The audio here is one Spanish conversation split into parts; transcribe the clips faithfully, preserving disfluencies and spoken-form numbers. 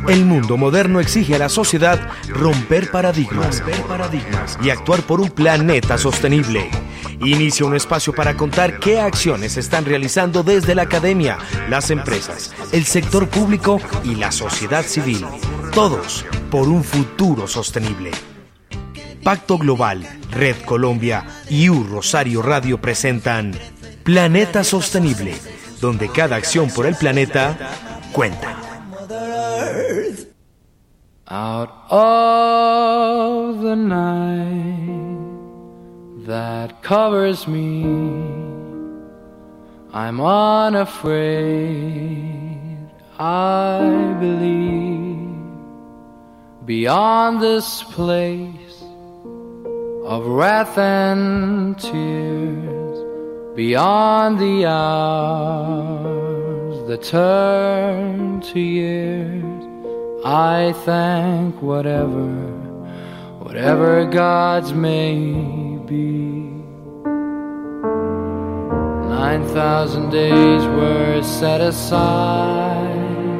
El mundo moderno exige a la sociedad romper paradigmas, romper paradigmas y actuar por un planeta sostenible. Inicia un espacio para contar qué acciones se están realizando desde la academia, las empresas, el sector público y la sociedad civil. Todos por un futuro sostenible. Pacto Global, Red Colombia y U Rosario Radio presentan Planeta Sostenible, donde cada acción por el planeta cuenta. Out of the night that covers me, I'm unafraid, I believe, beyond this place of wrath and tears, beyond the hours that turn to years, I thank whatever, whatever gods may be. Nine thousand days were set aside,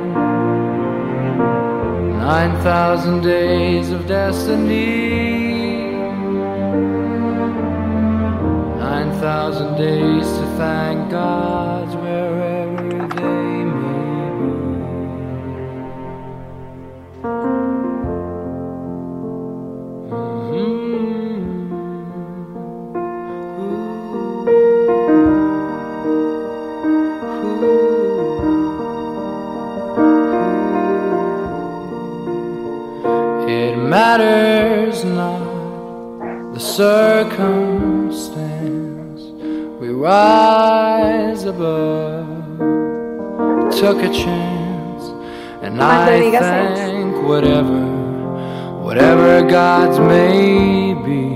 nine thousand days of destiny, nine thousand days to thank gods wherever they may be. It matters not the circumstance, we rise above, took a chance, and I thank whatever, whatever gods may be.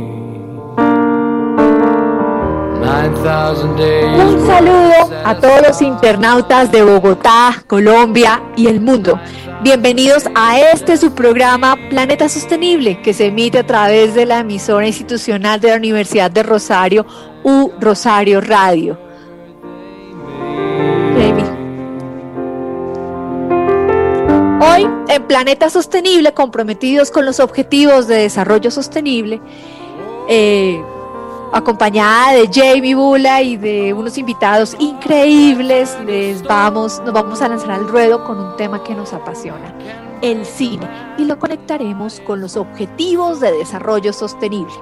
Un saludo a todos los internautas de Bogotá, Colombia y el mundo. Bienvenidos a este su programa Planeta Sostenible, que se emite a través de la emisora institucional de la Universidad de Rosario, U Rosario Radio. Jamie. Hoy en Planeta Sostenible, comprometidos con los objetivos de desarrollo sostenible, eh, acompañada de Jamie Bula y de unos invitados increíbles, les vamos, nos vamos a lanzar al ruedo con un tema que nos apasiona, el cine, y lo conectaremos con los objetivos de desarrollo sostenible.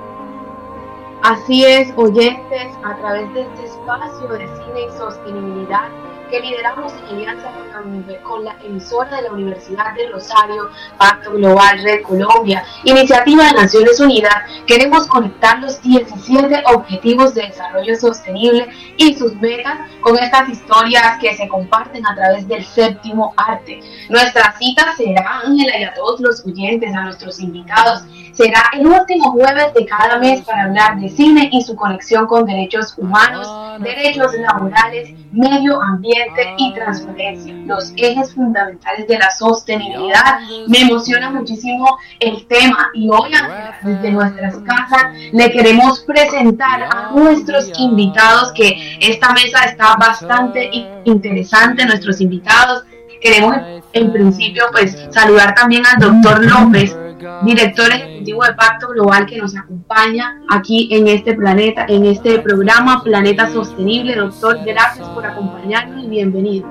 Así es, oyentes, a través de este espacio de cine y sostenibilidad que lideramos en alianza con la, con la emisora de la Universidad de Rosario, Pacto Global, Red Colombia, Iniciativa de Naciones Unidas, queremos conectar los diecisiete Objetivos de Desarrollo Sostenible y sus metas con estas historias que se comparten a través del séptimo arte. Nuestra cita será, Ángela, y a todos los oyentes, a nuestros invitados, será el último jueves de cada mes para hablar de cine y su conexión con derechos humanos, derechos laborales, medio ambiente y transparencia, los ejes fundamentales de la sostenibilidad. Me emociona muchísimo el tema y hoy, desde nuestras casas, le queremos presentar a nuestros invitados, que esta mesa está bastante interesante. Nuestros invitados, queremos en principio pues saludar también al doctor López, director ejecutivo de Pacto Global, que nos acompaña aquí en este planeta, en este programa Planeta Sostenible. Doctor, gracias por acompañarnos y bienvenido.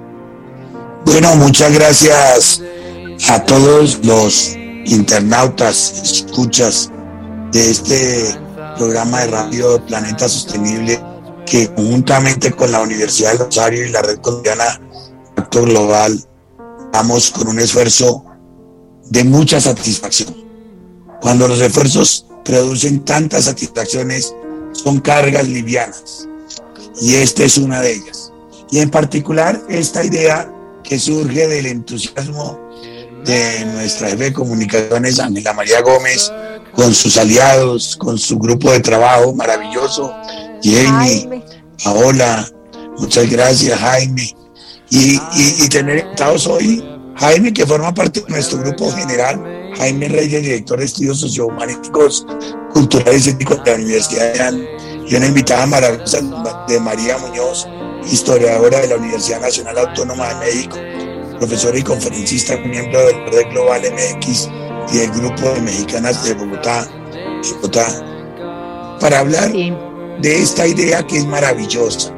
Bueno, muchas gracias a todos los internautas, escuchas de este programa de radio Planeta Sostenible, que conjuntamente con la Universidad de Rosario y la Red Colombiana Pacto Global vamos con un esfuerzo de mucha satisfacción. Cuando los esfuerzos producen tantas satisfacciones, son cargas livianas, y esta es una de ellas. Y en particular esta idea que surge del entusiasmo de nuestra jefe de comunicaciones, Ángela María Gómez, con sus aliados, con su grupo de trabajo maravilloso, Jamie, Paola, muchas gracias, Jaime, y, y, y tener invitados hoy Jaime, que forma parte de nuestro grupo general, Jaime Reyes, director de estudios sociohumanísticos, culturales y éticos de la Universidad de An, y una invitada maravillosa de María Muñoz, historiadora de la Universidad Nacional Autónoma de México, profesora y conferencista, miembro del Red Global M X y del Grupo de Mexicanas de Bogotá, de Bogotá, para hablar sí. de esta idea que es maravillosa.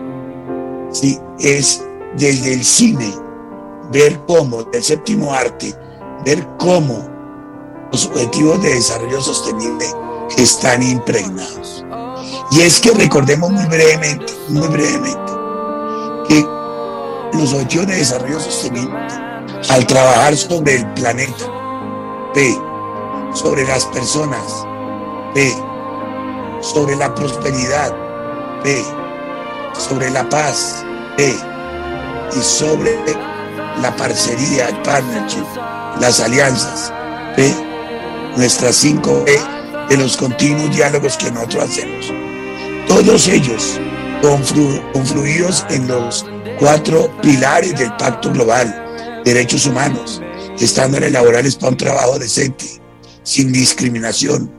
Sí, es desde el cine, ver cómo, del séptimo arte, ver cómo los objetivos de desarrollo sostenible están impregnados. Y es que recordemos muy brevemente, muy brevemente, que los objetivos de desarrollo sostenible, al trabajar sobre el planeta, P, sobre las personas, P, sobre la prosperidad, P, sobre la paz, P, y sobre la parcería, el partnership, las alianzas, P, nuestras cinco P de los continuos diálogos que nosotros hacemos. Todos ellos conflu- confluidos en los cuatro pilares del Pacto Global, derechos humanos, estándares laborales para un trabajo decente, sin discriminación,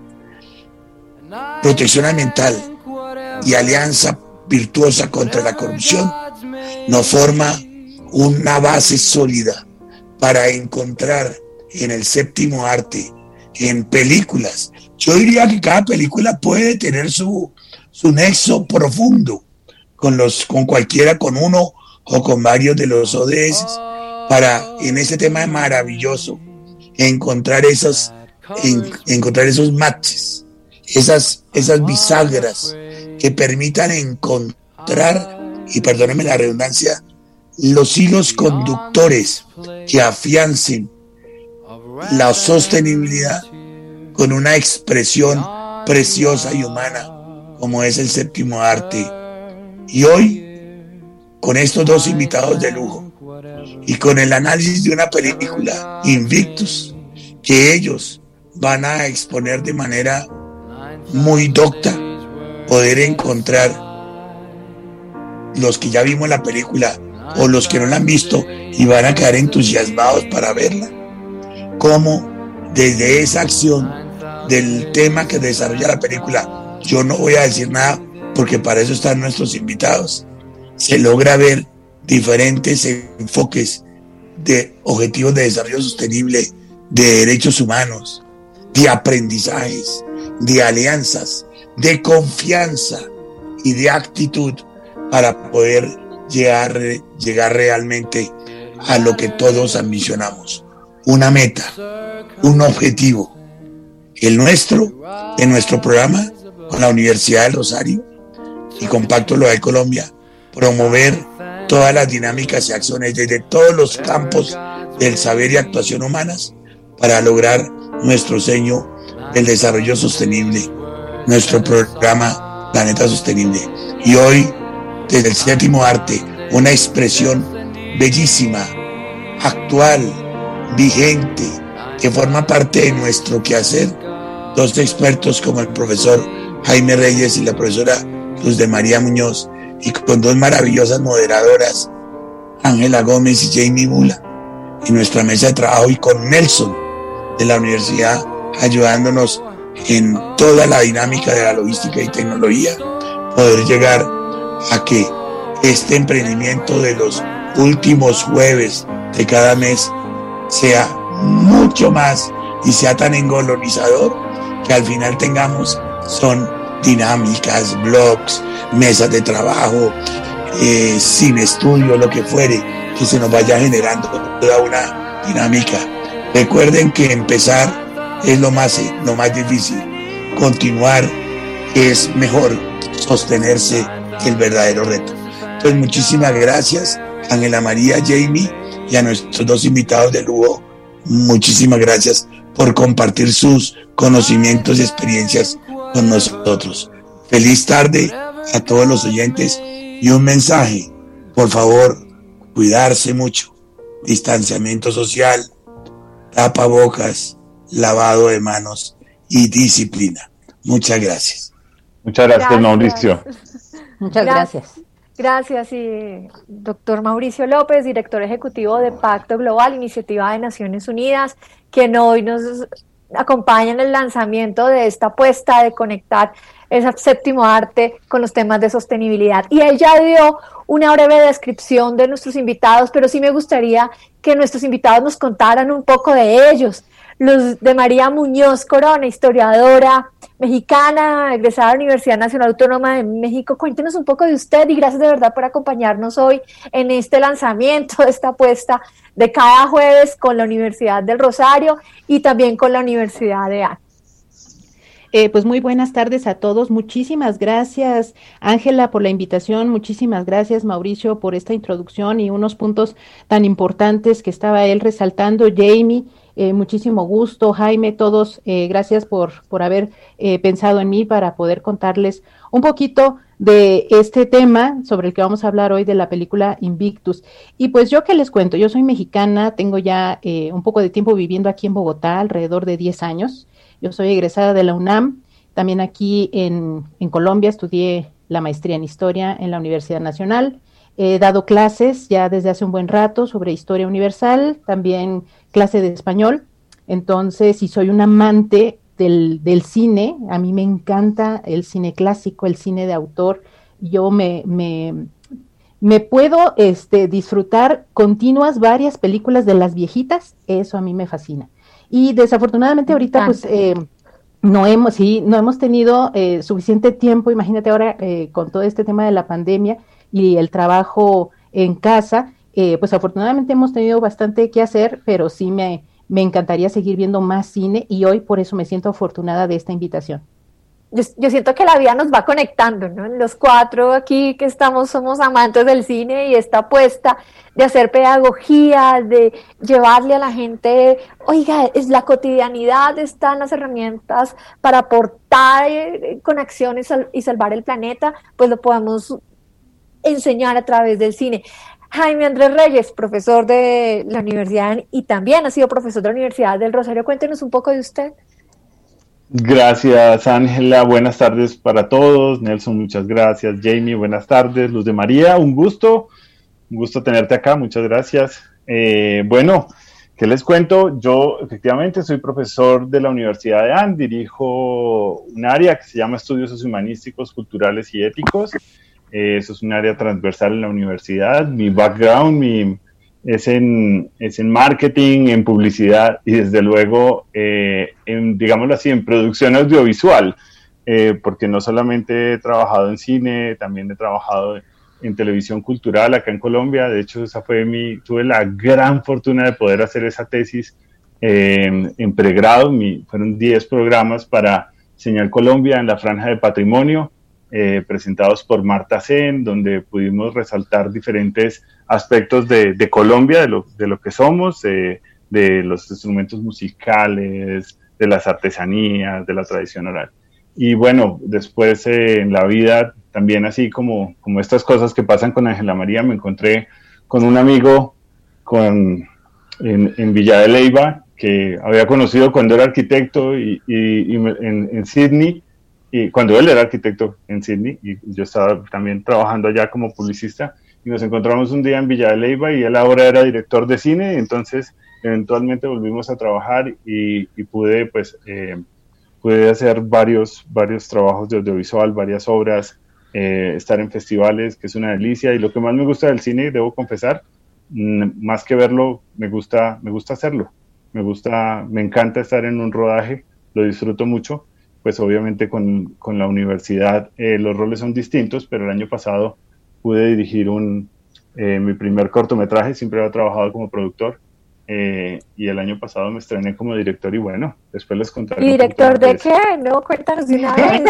protección ambiental y alianza virtuosa contra la corrupción, nos forma una base sólida para encontrar en el séptimo arte, en películas. Yo diría que cada película puede tener su, su nexo profundo con, los, con cualquiera, con uno o con varios de los O D S, para en ese tema maravilloso encontrar esos, en, encontrar esos matches, esas, esas bisagras que permitan encontrar, y perdónenme la redundancia, los hilos conductores que afiancen la sostenibilidad con una expresión preciosa y humana como es el séptimo arte. Y hoy, con estos dos invitados de lujo y con el análisis de una película, Invictus, que ellos van a exponer de manera muy docta, poder encontrar, los que ya vimos la película o los que no la han visto y van a quedar entusiasmados para verla, cómo desde esa acción del tema que desarrolla la película, yo no voy a decir nada porque para eso están nuestros invitados, se logra ver diferentes enfoques de objetivos de desarrollo sostenible, de derechos humanos, de aprendizajes, de alianzas, de confianza y de actitud para poder llegar, llegar realmente a lo que todos ambicionamos, una meta, un objetivo, el nuestro, en nuestro programa con la Universidad del Rosario y con Pacto Global Colombia, promover todas las dinámicas y acciones desde todos los campos del saber y actuación humanas para lograr nuestro sueño del desarrollo sostenible, nuestro programa Planeta Sostenible. Y hoy, desde el séptimo arte, una expresión bellísima, actual, vigente, que forma parte de nuestro quehacer, dos expertos como el profesor Jaime Reyes y la profesora Luz de María Muñoz, y con dos maravillosas moderadoras, Ángela Gómez y Jamie Bula, en nuestra mesa de trabajo, y con Nelson de la universidad ayudándonos en toda la dinámica de la logística y tecnología, poder llegar a que este emprendimiento de los últimos jueves de cada mes sea mucho más y sea tan engolonizador que al final tengamos son dinámicas, blogs, mesas de trabajo, eh, sin estudio, lo que fuere, que se nos vaya generando toda una dinámica. Recuerden que empezar es lo más, lo más difícil, continuar es mejor, sostenerse el verdadero reto. Entonces, muchísimas gracias, Ángela María, Jamie, y a nuestros dos invitados de lujo, muchísimas gracias por compartir sus conocimientos y experiencias con nosotros. Feliz tarde a todos los oyentes y un mensaje, por favor, cuidarse mucho, distanciamiento social, tapabocas, lavado de manos y disciplina. Muchas gracias. Muchas gracias, gracias. Mauricio. Muchas gracias. Gracias, y doctor Mauricio López, director ejecutivo de Pacto Global, Iniciativa de Naciones Unidas, quien hoy nos acompaña en el lanzamiento de esta apuesta de conectar ese séptimo arte con los temas de sostenibilidad. Y él ya dio una breve descripción de nuestros invitados, pero sí me gustaría que nuestros invitados nos contaran un poco de ellos. Luz de María Muñoz Corona, historiadora mexicana, egresada de la Universidad Nacional Autónoma de México. Cuéntenos un poco de usted y gracias de verdad por acompañarnos hoy en este lanzamiento de esta apuesta de cada jueves con la Universidad del Rosario y también con la Universidad de A N. Eh, pues muy buenas tardes a todos. Muchísimas gracias, Ángela, por la invitación. Muchísimas gracias, Mauricio, por esta introducción y unos puntos tan importantes que estaba él resaltando. Jamie, eh, muchísimo gusto. Jaime, todos, eh, gracias por, por haber eh, pensado en mí para poder contarles un poquito de este tema sobre el que vamos a hablar hoy, de la película Invictus. Y pues yo qué les cuento, yo soy mexicana, tengo ya eh, un poco de tiempo viviendo aquí en Bogotá, alrededor de diez años. Yo soy egresada de la UNAM, también aquí en, en Colombia estudié la maestría en Historia en la Universidad Nacional. He dado clases ya desde hace un buen rato sobre Historia Universal, también clase de español. Entonces, y soy un amante del, del cine, a mí me encanta el cine clásico, el cine de autor. Yo me, me, me puedo este, disfrutar continuas varias películas de las viejitas, eso a mí me fascina. Y desafortunadamente ahorita pues eh, no hemos sí, no hemos tenido eh, suficiente tiempo, imagínate ahora eh, con todo este tema de la pandemia y el trabajo en casa, eh, pues afortunadamente hemos tenido bastante que hacer, pero sí me, me encantaría seguir viendo más cine y hoy por eso me siento afortunada de esta invitación. Yo, yo siento que la vida nos va conectando, ¿no? Los cuatro aquí que estamos somos amantes del cine y esta apuesta de hacer pedagogía, de llevarle a la gente, oiga, es la cotidianidad, están las herramientas para aportar eh, con acciones sal- y salvar el planeta, pues lo podemos enseñar a través del cine. Jaime Andrés Reyes, profesor de la universidad y también ha sido profesor de la Universidad del Rosario, cuéntenos un poco de usted. Gracias, Ángela. Buenas tardes para todos. Nelson, muchas gracias. Jamie, buenas tardes. Luz de María, un gusto. Un gusto tenerte acá. Muchas gracias. Eh, bueno, ¿qué les cuento? Yo efectivamente soy profesor de la Universidad de A N. Dirijo un área que se llama Estudios Sociohumanísticos, Culturales y Éticos. Eh, eso es un área transversal en la universidad. Mi background, mi... Es en, es en marketing, en publicidad y desde luego, eh, en, digámoslo así, en producción audiovisual, eh, porque no solamente he trabajado en cine, también he trabajado en televisión cultural acá en Colombia. De hecho, esa fue mi, tuve la gran fortuna de poder hacer esa tesis eh, en pregrado. Mi, fueron diez programas para Señal Colombia en la Franja de Patrimonio, eh, presentados por Marta Sen, donde pudimos resaltar diferentes aspectos de, de Colombia, de lo, de lo que somos, eh, de los instrumentos musicales, de las artesanías, de la tradición oral. Y bueno, después eh, en la vida, también así como, como estas cosas que pasan con Ángela María, me encontré con un amigo con, en, en Villa de Leyva, que había conocido cuando era arquitecto y, y, y en, en Sydney, y cuando él era arquitecto en Sydney, y yo estaba también trabajando allá como publicista, y nos encontramos un día en Villa de Leyva y él ahora era director de cine, y entonces eventualmente volvimos a trabajar y, y pude pues eh, pude hacer varios, varios trabajos de audiovisual, varias obras, eh, estar en festivales, que es una delicia, y lo que más me gusta del cine, debo confesar, mmm, más que verlo, me gusta, me gusta hacerlo, me gusta, me encanta estar en un rodaje, lo disfruto mucho, pues obviamente con, con la universidad eh, los roles son distintos, pero el año pasado pude dirigir un, eh, mi primer cortometraje, siempre había trabajado como productor, eh, y el año pasado me estrené como director y bueno, después les contaré. ¿Y director de qué? No, cuéntanos de una vez.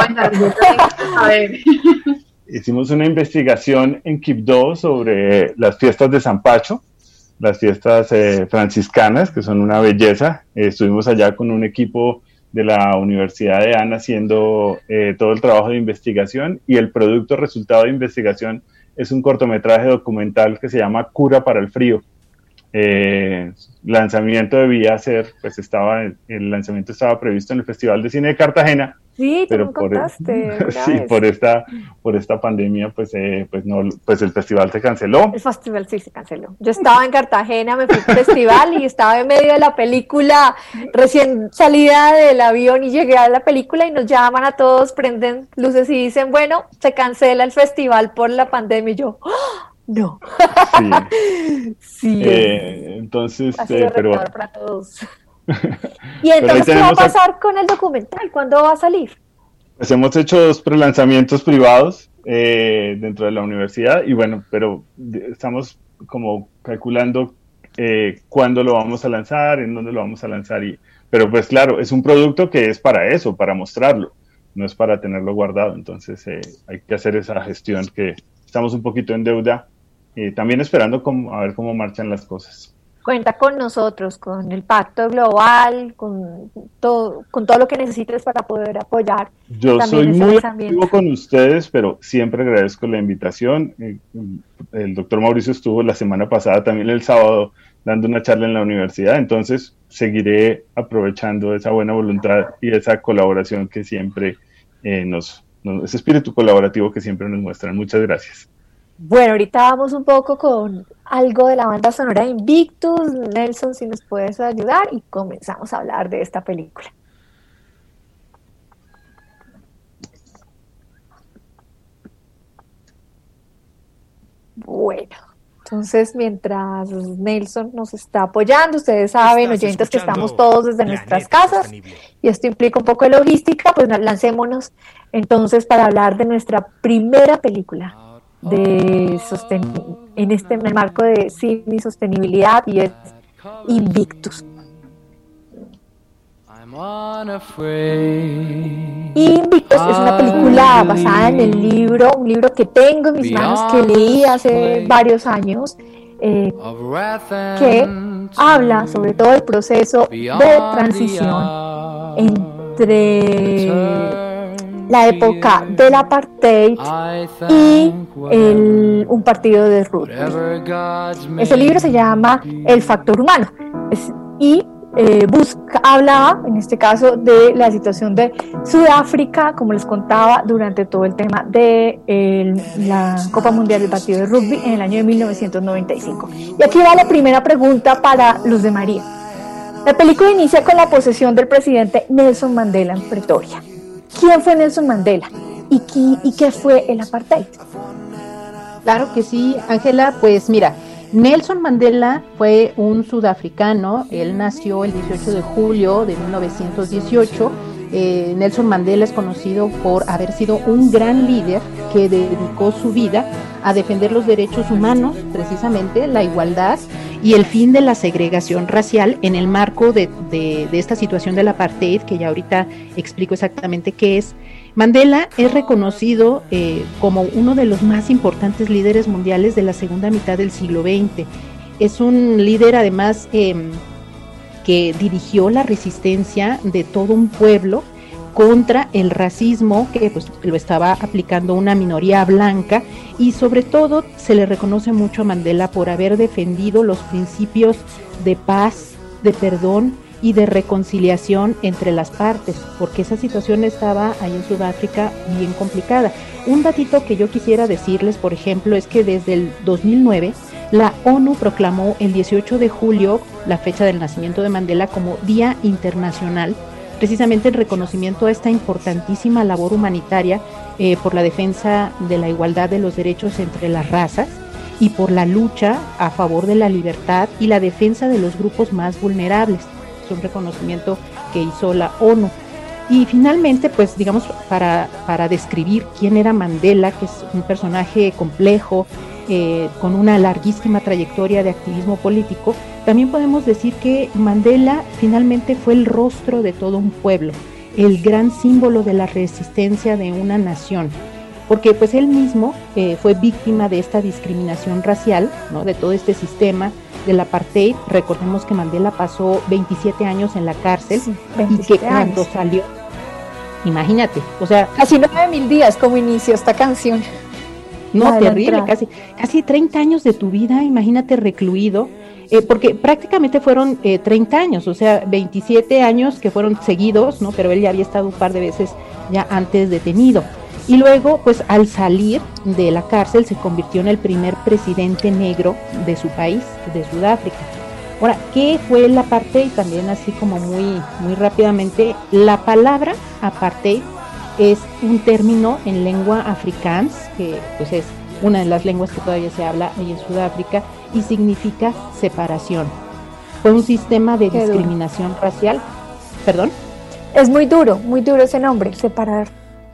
A ver. Hicimos una investigación en Quibdó sobre las fiestas de San Pacho, las fiestas eh, franciscanas, que son una belleza. Eh, estuvimos allá con un equipo de la Universidad de A N haciendo eh, todo el trabajo de investigación, y el producto resultado de investigación es un cortometraje documental que se llama Cura para el Frío. Eh, lanzamiento debía ser, pues estaba, el lanzamiento estaba previsto en el Festival de Cine de Cartagena, Sí, tú pero me por, contaste. sí, vez. por esta, por esta pandemia, pues, eh, pues no, pues el festival se canceló. El festival sí se canceló. Yo estaba en Cartagena, me fui al festival y estaba en medio de la película, recién salida del avión y llegué a la película y nos llaman a todos, prenden luces y dicen, bueno, se cancela el festival por la pandemia. Y yo, ¡oh! No. Sí. Sí. Eh, entonces, Ha sido eh, pero retador para todos. Y entonces, ¿qué va a pasar a... con el documental? ¿Cuándo va a salir? Pues hemos hecho dos prelanzamientos privados eh, dentro de la universidad y bueno, pero estamos como calculando eh, cuándo lo vamos a lanzar, en dónde lo vamos a lanzar, y, pero pues claro, es un producto que es para eso, para mostrarlo, no es para tenerlo guardado, entonces eh, hay que hacer esa gestión que estamos un poquito en deuda, eh, también esperando cómo, a ver cómo marchan las cosas. Cuenta con nosotros, con el Pacto Global, con todo, con todo lo que necesites para poder apoyar. Yo soy muy activo con ustedes, pero siempre agradezco la invitación. El doctor Mauricio estuvo la semana pasada, también el sábado, dando una charla en la universidad, entonces seguiré aprovechando esa buena voluntad y esa colaboración que siempre eh, nos, nos, ese espíritu colaborativo que siempre nos muestran. Muchas gracias. Bueno, ahorita vamos un poco con algo de la banda sonora de Invictus. Nelson, si nos puedes ayudar, y comenzamos a hablar de esta película. Bueno, entonces mientras Nelson nos está apoyando, ustedes saben, oyentes, que estamos todos desde nuestras casas y esto implica un poco de logística, pues lancémonos entonces para hablar de nuestra primera película de sosten en este en el marco de cine y sostenibilidad, y es Invictus. Invictus es una película basada en el libro, un libro que tengo en mis manos, que leí hace varios años, eh, que habla sobre todo el proceso de transición entre la época del apartheid y el, un partido de rugby. Ese libro se llama El factor humano, es, y eh, busca, hablaba en este caso de la situación de Sudáfrica, como les contaba, durante todo el tema de el, la Copa Mundial del partido de rugby en el año de mil novecientos noventa y cinco. Y aquí va la primera pregunta para Luz de María. La película inicia con la posesión del presidente Nelson Mandela en Pretoria. ¿Quién fue Nelson Mandela? ¿Y qué, y qué fue el apartheid? Claro que sí, Ángela, pues mira, Nelson Mandela fue un sudafricano. Él nació el dieciocho de julio de mil novecientos dieciocho. Eh, Nelson Mandela es conocido por haber sido un gran líder que dedicó su vida a defender los derechos humanos, precisamente la igualdad y el fin de la segregación racial en el marco de, de, de esta situación del apartheid, que ya ahorita explico exactamente qué es. Mandela es reconocido eh, como uno de los más importantes líderes mundiales de la segunda mitad del siglo veinte. Es un líder además eh, que dirigió la resistencia de todo un pueblo contra el racismo que pues lo estaba aplicando una minoría blanca, y sobre todo se le reconoce mucho a Mandela por haber defendido los principios de paz, de perdón y de reconciliación entre las partes, porque esa situación estaba ahí en Sudáfrica bien complicada. Un datito que yo quisiera decirles, por ejemplo, es que desde el dos mil nueve la ONU proclamó el dieciocho de julio, la fecha del nacimiento de Mandela, como Día Internacional, precisamente en reconocimiento a esta importantísima labor humanitaria eh, por la defensa de la igualdad de los derechos entre las razas y por la lucha a favor de la libertad y la defensa de los grupos más vulnerables. Es un reconocimiento que hizo la ONU. Y finalmente, pues digamos, para, para describir quién era Mandela, que es un personaje complejo, eh, con una larguísima trayectoria de activismo político, también podemos decir que Mandela finalmente fue el rostro de todo un pueblo, el gran símbolo de la resistencia de una nación, porque pues él mismo eh, fue víctima de esta discriminación racial, ¿no? De todo este sistema del apartheid. Recordemos que Mandela pasó veintisiete años en la cárcel, sí, y que cuando años. salió, imagínate, o sea, casi nueve mil días como inició esta canción. No, terrible, casi, casi treinta años de tu vida, imagínate, recluido, eh, porque prácticamente fueron eh, treinta años, o sea, veintisiete años que fueron seguidos, ¿no? Pero él ya había estado un par de veces ya antes detenido. Y luego, pues al salir de la cárcel, se convirtió en el primer presidente negro de su país, de Sudáfrica. Ahora, ¿qué fue el apartheid? También así como muy, muy rápidamente, la palabra apartheid es un término en lengua afrikaans, que pues es una de las lenguas que todavía se habla ahí en Sudáfrica, y significa separación. Fue un sistema de Qué discriminación duro. racial. ¿Perdón? Es muy duro, muy duro ese nombre, separar.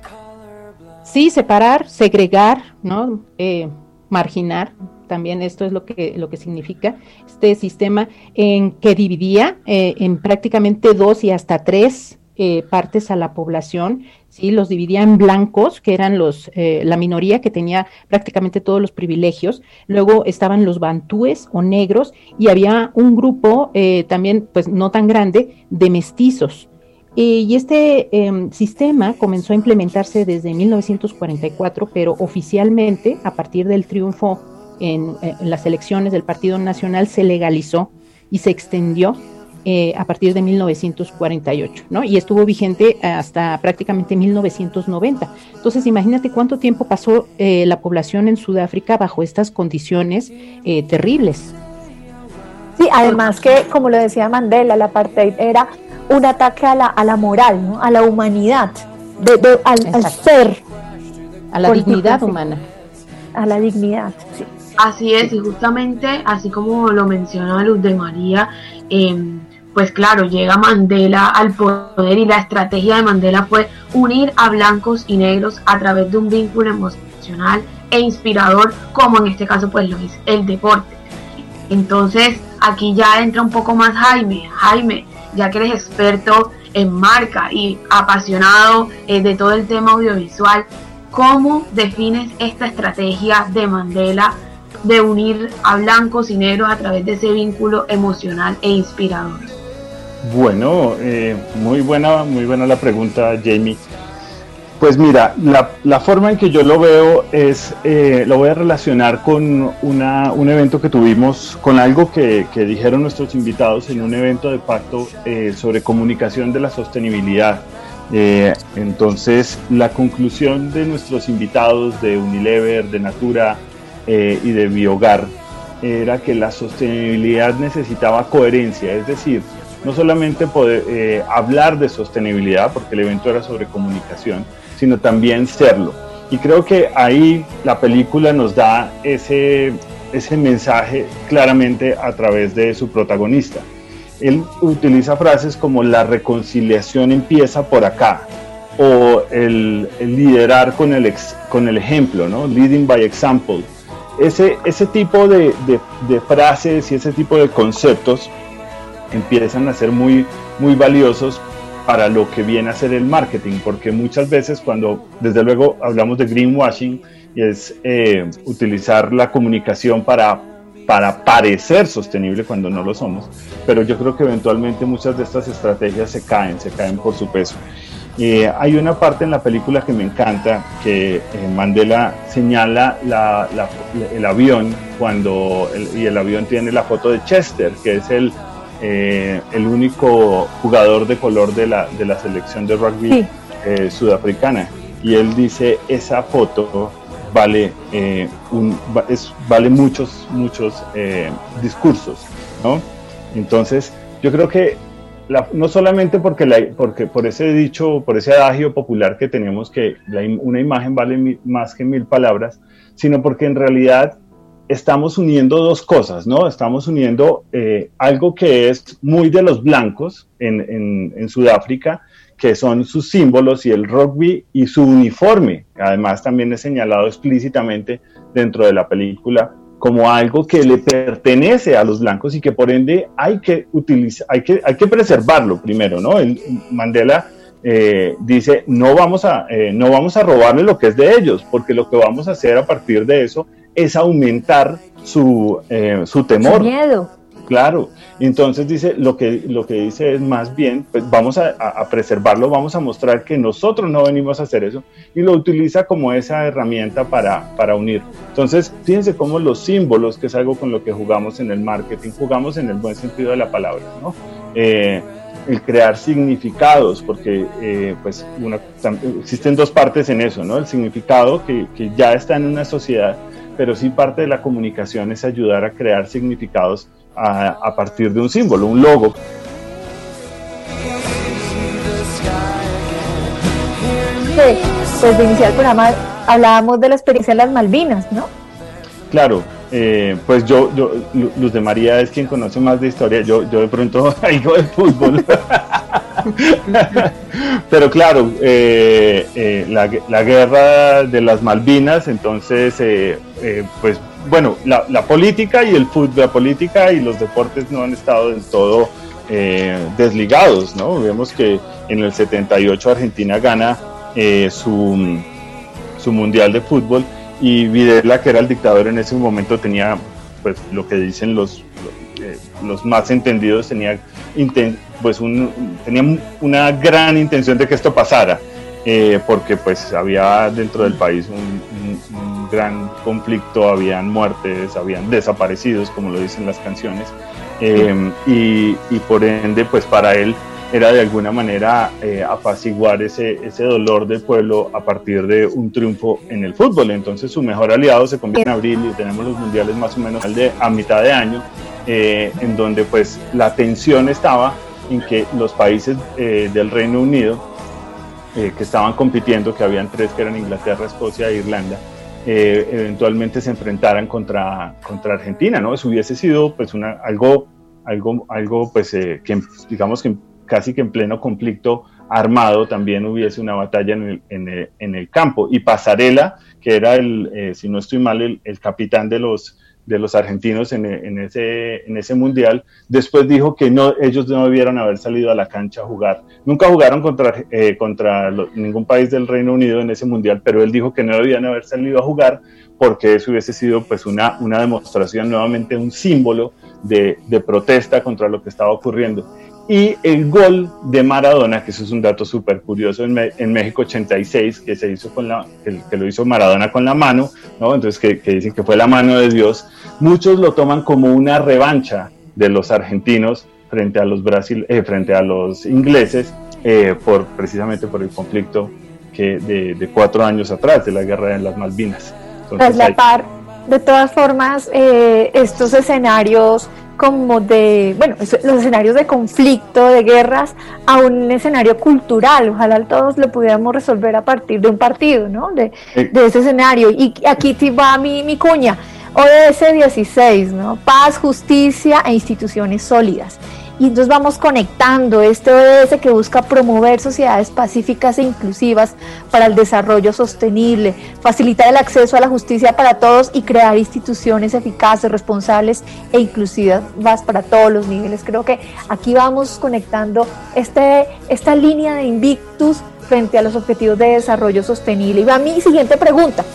Sí, separar, segregar, ¿no? Eh, marginar, también esto es lo que, lo que significa este sistema en que dividía eh, en prácticamente dos y hasta tres eh, partes a la población, ¿sí? Los dividía en blancos, que eran los eh, la minoría que tenía prácticamente todos los privilegios, luego estaban los bantúes o negros, y había un grupo eh, también, pues no tan grande, de mestizos. Y este eh, sistema comenzó a implementarse desde mil novecientos cuarenta y cuatro, pero oficialmente, a partir del triunfo en, en las elecciones del Partido Nacional, se legalizó y se extendió eh, a partir de mil novecientos cuarenta y ocho, ¿no? Y estuvo vigente hasta prácticamente mil novecientos noventa. Entonces, imagínate cuánto tiempo pasó eh, la población en Sudáfrica bajo estas condiciones eh, terribles. Sí, además que, como lo decía Mandela, el apartheid era un ataque a la, a la moral, ¿no? A la humanidad, de, de, al, al ser. A la dignidad humana. A la dignidad, sí. Así es, y justamente, así como lo menciona Luz de María, eh, pues claro, llega Mandela al poder y la estrategia de Mandela fue unir a blancos y negros a través de un vínculo emocional e inspirador, como en este caso pues lo es el deporte. Entonces, aquí ya entra un poco más Jaime. Jaime, ya que eres experto en marca y apasionado eh, de todo el tema audiovisual, ¿cómo defines esta estrategia de Mandela de unir a blancos y negros a través de ese vínculo emocional e inspirador? Bueno, eh, muy buena, muy buena la pregunta, Jamie. Pues mira, la, la forma en que yo lo veo es, eh, lo voy a relacionar con una, un evento que tuvimos, con algo que, que dijeron nuestros invitados en un evento de pacto eh, sobre comunicación de la sostenibilidad. Eh, entonces, la conclusión de nuestros invitados de Unilever, de Natura eh, y de Biogar era que la sostenibilidad necesitaba coherencia, es decir, no solamente poder eh, hablar de sostenibilidad, porque el evento era sobre comunicación, sino también serlo. Y creo que ahí la película nos da ese, ese mensaje claramente a través de su protagonista. Él utiliza frases como la reconciliación empieza por acá, o el, el liderar con el, ex, con el ejemplo, ¿no? Leading by example. Ese, ese tipo de, de, de frases y ese tipo de conceptos empiezan a ser muy, muy valiosos para lo que viene a ser el marketing, porque muchas veces cuando, desde luego, hablamos de greenwashing, y es eh, utilizar la comunicación para, para parecer sostenible cuando no lo somos, pero yo creo que eventualmente muchas de estas estrategias se caen, se caen por su peso. Eh, hay una parte en la película que me encanta, que eh, Mandela señala la, la, el avión, cuando el, y el avión tiene la foto de Chester, que es el Eh, el único jugador de color de la, de la selección de rugby sí. eh, sudafricana, y él dice, esa foto vale eh, un, es, vale muchos muchos eh, discursos, ¿no? Entonces yo creo que la, no solamente porque, la, porque por ese dicho, por ese adagio popular que tenemos que la, una imagen vale mi, más que mil palabras, sino porque en realidad estamos uniendo dos cosas, ¿no? Estamos uniendo eh, algo que es muy de los blancos en, en, en Sudáfrica, que son sus símbolos y el rugby y su uniforme. Además, también es señalado explícitamente dentro de la película como algo que le pertenece a los blancos y que por ende hay que utilizar, hay que, hay que preservarlo primero, ¿no? El, Mandela eh, dice, no vamos a, eh, no vamos a robarle lo que es de ellos, porque lo que vamos a hacer a partir de eso es aumentar su, eh, su temor. Su miedo. Claro, entonces dice, lo que, lo que dice es más bien, pues vamos a, a preservarlo, vamos a mostrar que nosotros no venimos a hacer eso, y lo utiliza como esa herramienta para, para unir. Entonces, fíjense cómo los símbolos, que es algo con lo que jugamos en el marketing, jugamos en el buen sentido de la palabra, ¿no? Eh, el crear significados, porque eh, pues una, existen dos partes en eso, ¿no? El significado que, que ya está en una sociedad, pero sí parte de la comunicación es ayudar a crear significados a, a partir de un símbolo, un logo. Sí, pues de iniciar el programa hablábamos de la experiencia de las Malvinas, ¿no? Claro, eh, pues yo, yo, Luz de María es quien conoce más de historia, yo, yo de pronto algo de fútbol. Pero claro, eh, eh, la, la guerra de las Malvinas, entonces, eh, eh, pues bueno, la, la política y el fútbol, la política y los deportes no han estado del todo eh, desligados, ¿no? Vemos que en el setenta y ocho Argentina gana eh, su, su mundial de fútbol, y Videla, que era el dictador en ese momento, tenía, pues lo que dicen los, los, eh, los más entendidos, tenía, inten, pues un, tenía una gran intención de que esto pasara, eh, porque pues había dentro del país un, un, un gran conflicto, habían muertes, habían desaparecidos, como lo dicen las canciones, eh, y, y por ende, pues para él era de alguna manera eh, apaciguar ese, ese dolor del pueblo a partir de un triunfo en el fútbol. Entonces su mejor aliado se convierte en abril y tenemos los mundiales más o menos de, a mitad de año, eh, en donde pues la tensión estaba en que los países eh, del Reino Unido eh, que estaban compitiendo, que habían tres, que eran Inglaterra, Escocia e Irlanda, eh, eventualmente se enfrentaran contra, contra Argentina, ¿no? Eso hubiese sido pues una, algo, algo, algo pues eh, que digamos que casi que en pleno conflicto armado también hubiese una batalla en el, en el, en el campo. Y Pasarela, que era el, eh, si no estoy mal, el, el capitán de los, de los argentinos en, en, ese, en ese mundial, después dijo que no, ellos no debieron haber salido a la cancha a jugar. Nunca jugaron contra, eh, contra lo, ningún país del Reino Unido en ese mundial, pero él dijo que no debían haber salido a jugar porque eso hubiese sido pues una, una demostración, nuevamente un símbolo de, de protesta contra lo que estaba ocurriendo. Y el gol de Maradona, que eso es un dato súper curioso, en, en México ochenta y seis, que se hizo con la, que, que lo hizo Maradona con la mano, ¿no? Entonces que, que dicen que fue la mano de Dios, muchos lo toman como una revancha de los argentinos frente a los Brasil, eh, frente a los ingleses, eh, por, precisamente por el conflicto que de, de cuatro años atrás, de la guerra de las Malvinas. Entonces, la par, de todas formas, eh, estos escenarios como de, bueno, los escenarios de conflicto, de guerras, a un escenario cultural, ojalá todos lo pudiéramos resolver a partir de un partido, ¿no? De, de ese escenario. Y aquí va mi, mi cuña, O D S dieciséis, ¿no? Paz, justicia e instituciones sólidas. Y entonces vamos conectando este O D S que busca promover sociedades pacíficas e inclusivas para el desarrollo sostenible, facilitar el acceso a la justicia para todos y crear instituciones eficaces, responsables e inclusivas para todos los niveles. Creo que aquí vamos conectando este, esta línea de Invictus frente a los objetivos de desarrollo sostenible. Y va mi siguiente pregunta,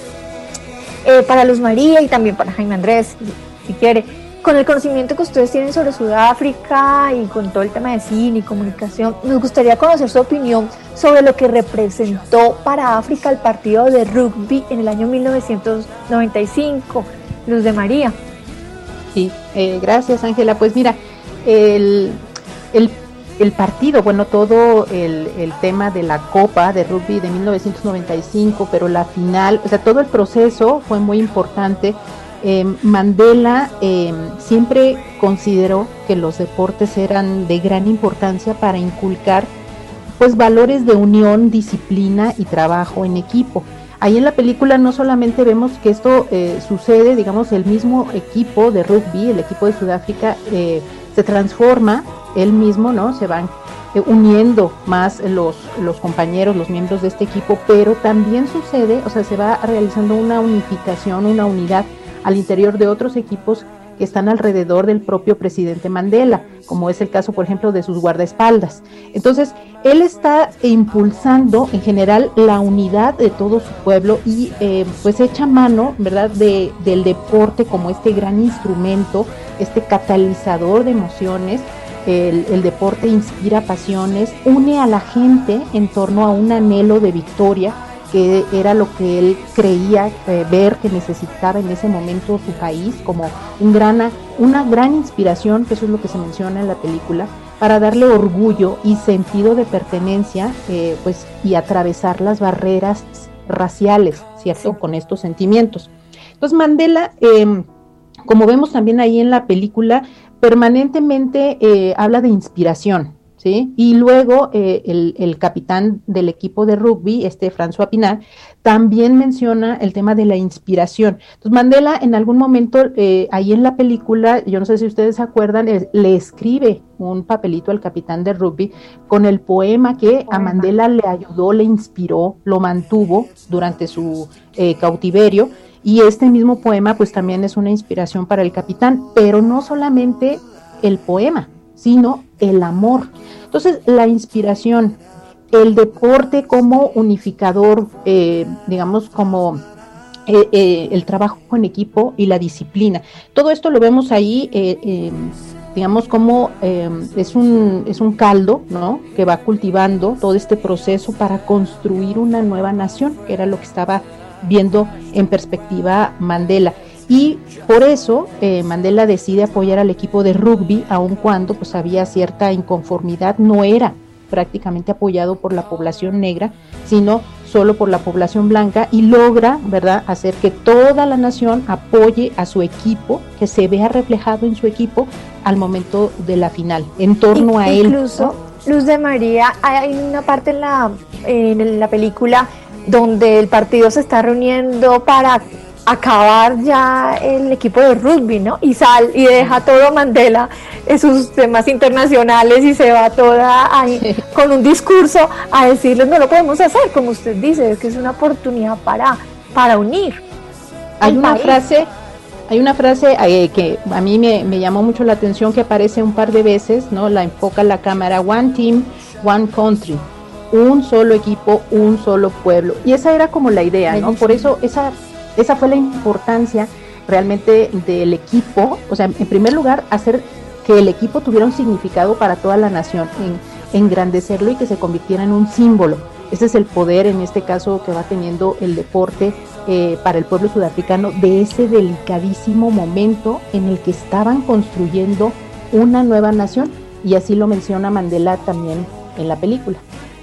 eh, para Luz María y también para Jaime Andrés, si, si quiere. Con el conocimiento que ustedes tienen sobre Sudáfrica y con todo el tema de cine y comunicación, nos gustaría conocer su opinión sobre lo que representó para África el partido de rugby en el año mil novecientos noventa y cinco. Luz de María. Sí, eh, gracias Ángela. Pues mira, el, el, el partido, bueno, todo el, el tema de la Copa de Rugby de mil novecientos noventa y cinco, pero la final, o sea, todo el proceso fue muy importante. Eh, Mandela eh, siempre consideró que los deportes eran de gran importancia para inculcar pues valores de unión, disciplina y trabajo en equipo. Ahí en la película no solamente vemos que esto eh, sucede, digamos, el mismo equipo de rugby, el equipo de Sudáfrica, eh, se transforma él mismo, ¿no? Se van eh, uniendo más los, los compañeros, los miembros de este equipo, pero también sucede, o sea, se va realizando una unificación, una unidad al interior de otros equipos que están alrededor del propio presidente Mandela, como es el caso, por ejemplo, de sus guardaespaldas. Entonces, él está impulsando en general la unidad de todo su pueblo y eh, pues echa mano, ¿verdad?, de, del deporte como este gran instrumento, este catalizador de emociones. El, el deporte inspira pasiones, une a la gente en torno a un anhelo de victoria, que era lo que él creía eh, ver que necesitaba en ese momento su país, como un gran, una gran inspiración, que eso es lo que se menciona en la película, para darle orgullo y sentido de pertenencia, eh, pues, y atravesar las barreras raciales, ¿cierto? Sí. Con estos sentimientos. Entonces Mandela, eh, como vemos también ahí en la película, permanentemente eh, habla de inspiración, ¿sí? Y luego eh, el, el capitán del equipo de rugby, este François Pinault, también menciona el tema de la inspiración. Entonces Mandela en algún momento, eh, ahí en la película, yo no sé si ustedes se acuerdan, eh, le escribe un papelito al capitán de rugby con el poema que a Mandela le ayudó, le inspiró, lo mantuvo durante su eh, cautiverio, y este mismo poema pues también es una inspiración para el capitán, pero no solamente el poema, sino el amor. Entonces, la inspiración, el deporte como unificador, eh, digamos, como eh, eh, el trabajo en equipo y la disciplina. Todo esto lo vemos ahí, eh, eh, digamos, como eh, es, un, es un caldo, ¿no?, que va cultivando todo este proceso para construir una nueva nación, que era lo que estaba viendo en perspectiva Mandela. Y por eso eh, Mandela decide apoyar al equipo de rugby, aun cuando pues había cierta inconformidad, no era prácticamente apoyado por la población negra, sino solo por la población blanca, y logra, ¿verdad?, hacer que toda la nación apoye a su equipo, que se vea reflejado en su equipo al momento de la final, en torno y, a él. Incluso, ¿no? Luz de María, hay una parte en la, en la película donde el partido se está reuniendo para acabar ya el equipo de rugby, ¿no? Y sal y deja todo Mandela en sus temas internacionales y se va toda ahí sí. con un discurso a decirles no lo podemos hacer, como usted dice, es que es una oportunidad para, para unir. Hay una país. frase, hay una frase eh, que a mí me, me llamó mucho la atención, que aparece un par de veces, ¿no? La enfoca la cámara: one team, one country. Un solo equipo, un solo pueblo. Y esa era como la idea, ¿no? Por eso esa Esa fue la importancia realmente del equipo, o sea, en primer lugar, hacer que el equipo tuviera un significado para toda la nación, en, engrandecerlo y que se convirtiera en un símbolo. Ese es el poder, en este caso, que va teniendo el deporte eh, para el pueblo sudafricano, de ese delicadísimo momento en el que estaban construyendo una nueva nación, y así lo menciona Mandela también en la película.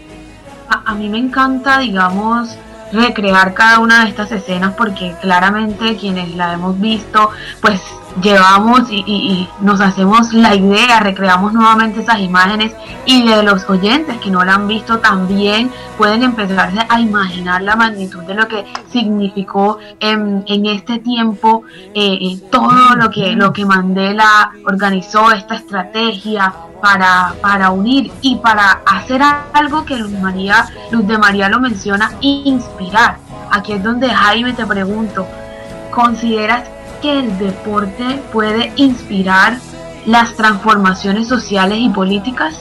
A, a mí me encanta, digamos, recrear cada una de estas escenas, porque claramente quienes la hemos visto pues llevamos y, y, y nos hacemos la idea, recreamos nuevamente esas imágenes, y de los oyentes que no la han visto también pueden empezarse a imaginar la magnitud de lo que significó en, en este tiempo eh, todo lo que, lo que Mandela organizó, esta estrategia Para, para unir y para hacer algo que Luz María, Luz de María lo menciona, inspirar. Aquí es donde, Jaime, te pregunto, ¿consideras que el deporte puede inspirar las transformaciones sociales y políticas?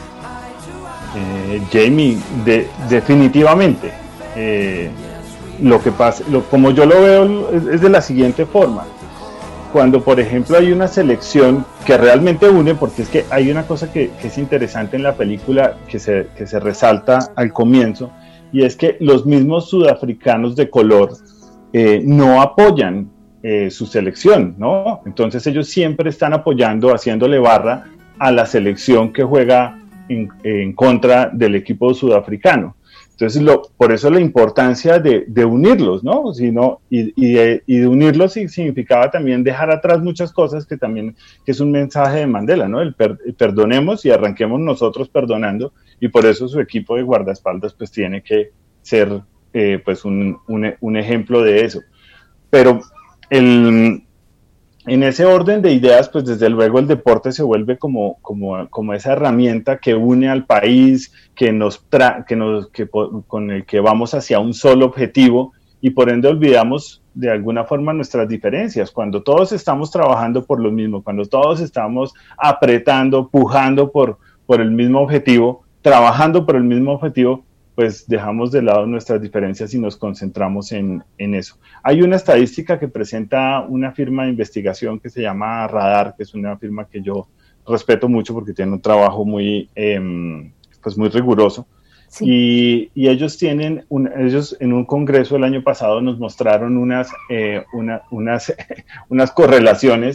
Eh, Jamie, de, definitivamente. Eh, lo que pasa, lo, como yo lo veo, es, es de la siguiente forma. Cuando, por ejemplo, hay una selección que realmente une, porque es que hay una cosa que, que es interesante en la película, que se, que se resalta al comienzo, y es que los mismos sudafricanos de color eh, no apoyan eh, su selección, ¿no? Entonces ellos siempre están apoyando, haciéndole barra a la selección que juega en, en contra del equipo sudafricano. Entonces, lo, por eso la importancia de, de unirlos, ¿no? Sino, y, y, de, y de unirlos significaba también dejar atrás muchas cosas, que también que es un mensaje de Mandela, ¿no? El, per, el perdonemos y arranquemos nosotros perdonando, y por eso su equipo de guardaespaldas pues tiene que ser eh, pues un, un, un ejemplo de eso. Pero el... En ese orden de ideas, pues desde luego el deporte se vuelve como, como, como esa herramienta que une al país, que nos tra que nos, que, con el que vamos hacia un solo objetivo, y por ende olvidamos de alguna forma nuestras diferencias. Cuando todos estamos trabajando por lo mismo, cuando todos estamos apretando, pujando por, por el mismo objetivo, trabajando por el mismo objetivo, pues dejamos de lado nuestras diferencias y nos concentramos en, en eso. Hay una estadística que presenta una firma de investigación que se llama Radar, que es una firma que yo respeto mucho porque tiene un trabajo muy, eh, pues muy riguroso. Sí. Y, y ellos tienen, un, ellos en un congreso el año pasado nos mostraron unas, eh, una, unas, unas correlaciones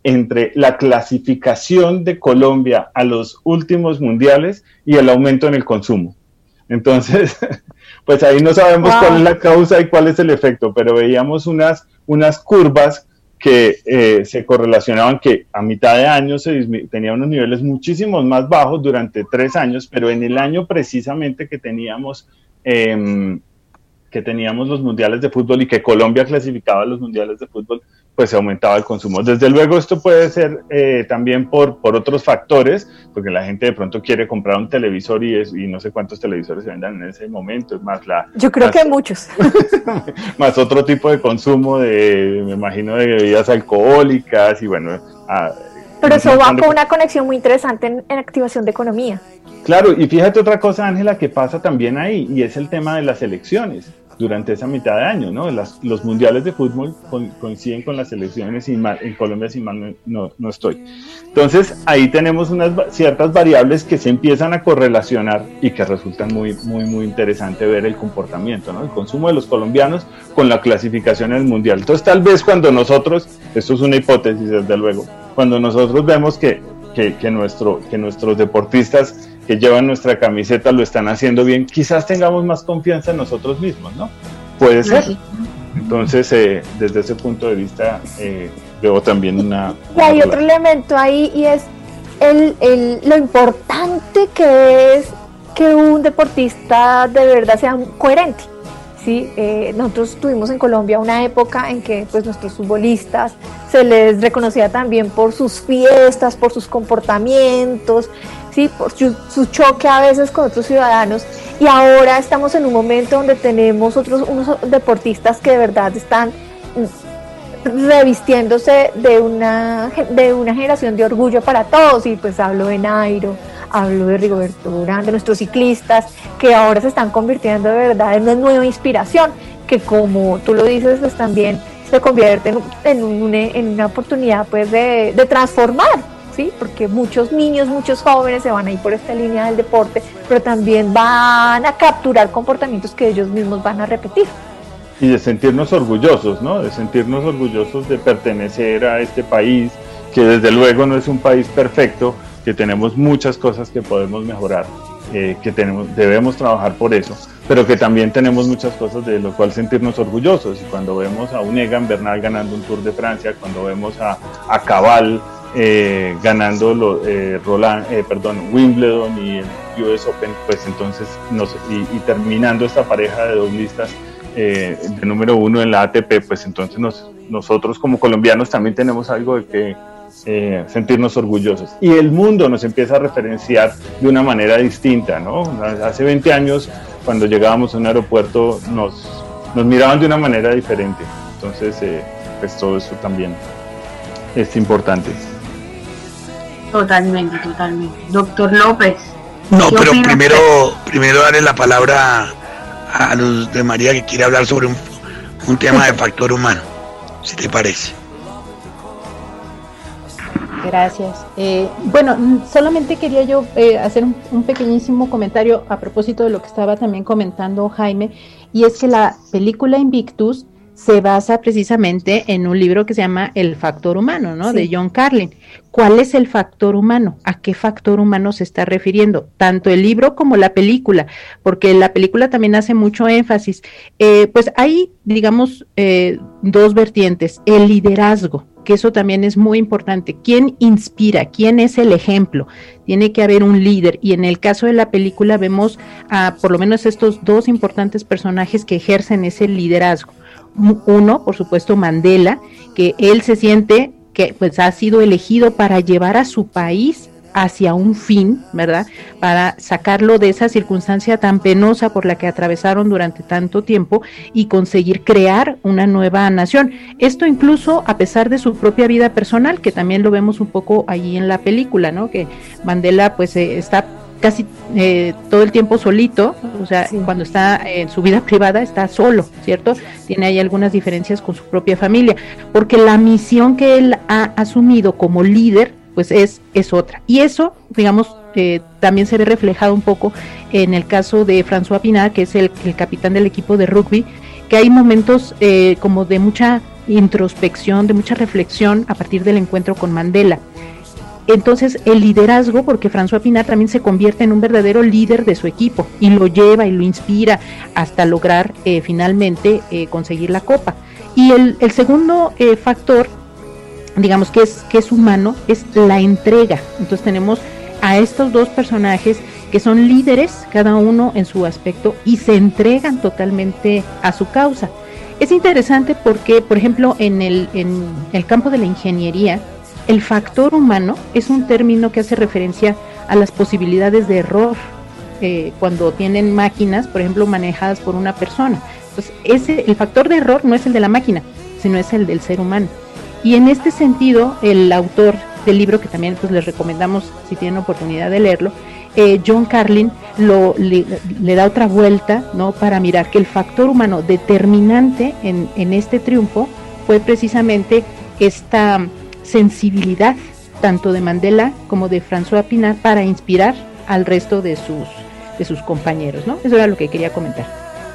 entre la clasificación de Colombia a los últimos mundiales y el aumento en el consumo. Entonces, pues ahí no sabemos wow. cuál es la causa y cuál es el efecto, pero veíamos unas, unas curvas que eh, se correlacionaban, que a mitad de año se tenían unos niveles muchísimos más bajos durante tres años, pero en el año precisamente que teníamos, eh, que teníamos los mundiales de fútbol y que Colombia clasificaba a los mundiales de fútbol, pues se aumentaba el consumo. Desde luego esto puede ser eh, también por, por otros factores, porque la gente de pronto quiere comprar un televisor y, es, y no sé cuántos televisores se vendan en ese momento, es más la... Yo creo más, que muchos. Más otro tipo de consumo, de, me imagino, de bebidas alcohólicas y bueno... A, Pero eso va con una conexión muy interesante en, en activación de economía. Claro, y fíjate otra cosa, Ángela, que pasa también ahí, y es el tema de las elecciones. Durante esa mitad de año, ¿no? Las, los mundiales de fútbol con, coinciden con las elecciones y mal, en Colombia, si mal no, no estoy. Entonces, ahí tenemos unas ciertas variables que se empiezan a correlacionar y que resultan muy, muy, muy interesante ver el comportamiento, ¿no? El consumo de los colombianos con la clasificación en el mundial. Entonces, tal vez cuando nosotros, esto es una hipótesis desde luego, cuando nosotros vemos que, que, que, nuestro, que nuestros deportistas que llevan nuestra camiseta lo están haciendo bien, quizás tengamos más confianza en nosotros mismos, ¿no? Puede ser. Entonces, eh, desde ese punto de vista, eh, veo también una... Y hay otro elemento ahí, y es el, el, lo importante que es que un deportista de verdad sea coherente, ¿sí? Eh, nosotros tuvimos en Colombia una época en que pues, nuestros futbolistas se les reconocía también por sus fiestas, por sus comportamientos, ¿sí? Por su, su choque a veces con otros ciudadanos, y ahora estamos en un momento donde tenemos otros unos deportistas que de verdad están revistiéndose de una, de una generación de orgullo para todos, y pues hablo de Nairo, hablo de Rigoberto Urán, de nuestros ciclistas, que ahora se están convirtiendo de verdad en una nueva inspiración, que como tú lo dices, pues también se convierte en, en, un, en una oportunidad pues de, de transformar, ¿sí? Porque muchos niños, muchos jóvenes se van a ir por esta línea del deporte, pero también van a capturar comportamientos que ellos mismos van a repetir. Y de sentirnos orgullosos, ¿no? De sentirnos orgullosos de pertenecer a este país, que desde luego no es un país perfecto, que tenemos muchas cosas que podemos mejorar, eh, que tenemos, debemos trabajar por eso, pero que también tenemos muchas cosas de lo cual sentirnos orgullosos. Y cuando vemos a un Egan Bernal ganando un Tour de Francia, cuando vemos a, a Cabal eh, ganando lo, eh, Roland, eh, perdón, Wimbledon y el U S Open, pues entonces nos, y, y terminando esta pareja de doblistas eh, de número uno en la A T P, pues entonces nos, nosotros como colombianos también tenemos algo de que Eh, sentirnos orgullosos, y el mundo nos empieza a referenciar de una manera distinta, ¿no? Hace veinte años, cuando llegábamos a un aeropuerto, nos, nos miraban de una manera diferente, entonces eh, pues todo eso también es importante. Totalmente, totalmente. Doctor López. No, pero primero, primero darle la palabra a Luz de María, que quiere hablar sobre un, un tema de factor humano, si te parece. Gracias. Eh, bueno, solamente quería yo eh, hacer un, un pequeñísimo comentario a propósito de lo que estaba también comentando Jaime, y es que la película Invictus se basa precisamente en un libro que se llama El factor humano, ¿no? Sí. De John Carlin. ¿Cuál es el factor humano? ¿A qué factor humano se está refiriendo? Tanto el libro como la película, porque la película también hace mucho énfasis. Eh, pues hay, digamos, eh, dos vertientes. El liderazgo, que eso también es muy importante. ¿Quién inspira? ¿Quién es el ejemplo? Tiene que haber un líder, y en el caso de la película vemos a por lo menos estos dos importantes personajes que ejercen ese liderazgo. Uno, por supuesto, Mandela, que él se siente que pues ha sido elegido para llevar a su país hacia un fin, ¿verdad? Para sacarlo de esa circunstancia tan penosa por la que atravesaron durante tanto tiempo y conseguir crear una nueva nación. Esto incluso a pesar de su propia vida personal, que también lo vemos un poco allí en la película, ¿no? Que Mandela pues eh, está casi eh, todo el tiempo solito, o sea, sí. Cuando está en su vida privada está solo, ¿cierto? Tiene ahí algunas diferencias con su propia familia, porque la misión que él ha asumido como líder pues es, es otra. Y eso, digamos, eh, también se ve reflejado un poco en el caso de François Pinault, que es el, el capitán del equipo de rugby, que hay momentos eh, como de mucha introspección, de mucha reflexión a partir del encuentro con Mandela. Entonces el liderazgo, porque François Pinault también se convierte en un verdadero líder de su equipo y lo lleva y lo inspira hasta lograr eh, finalmente eh, conseguir la copa. Y el, el segundo eh, factor, digamos que es, que es humano, es la entrega. Entonces tenemos a estos dos personajes que son líderes, cada uno en su aspecto, y se entregan totalmente a su causa. Es interesante porque, por ejemplo, en el, en el campo de la ingeniería, el factor humano es un término que hace referencia a las posibilidades de error eh, cuando tienen máquinas, por ejemplo, manejadas por una persona. Entonces, ese, el factor de error no es el de la máquina, sino es el del ser humano. Y en este sentido, el autor del libro, que también pues, les recomendamos si tienen oportunidad de leerlo, eh, John Carlin lo, le, le da otra vuelta, ¿no?, para mirar que el factor humano determinante en, en este triunfo fue precisamente esta sensibilidad tanto de Mandela como de François Pinault para inspirar al resto de sus de sus compañeros, ¿no? Eso era lo que quería comentar.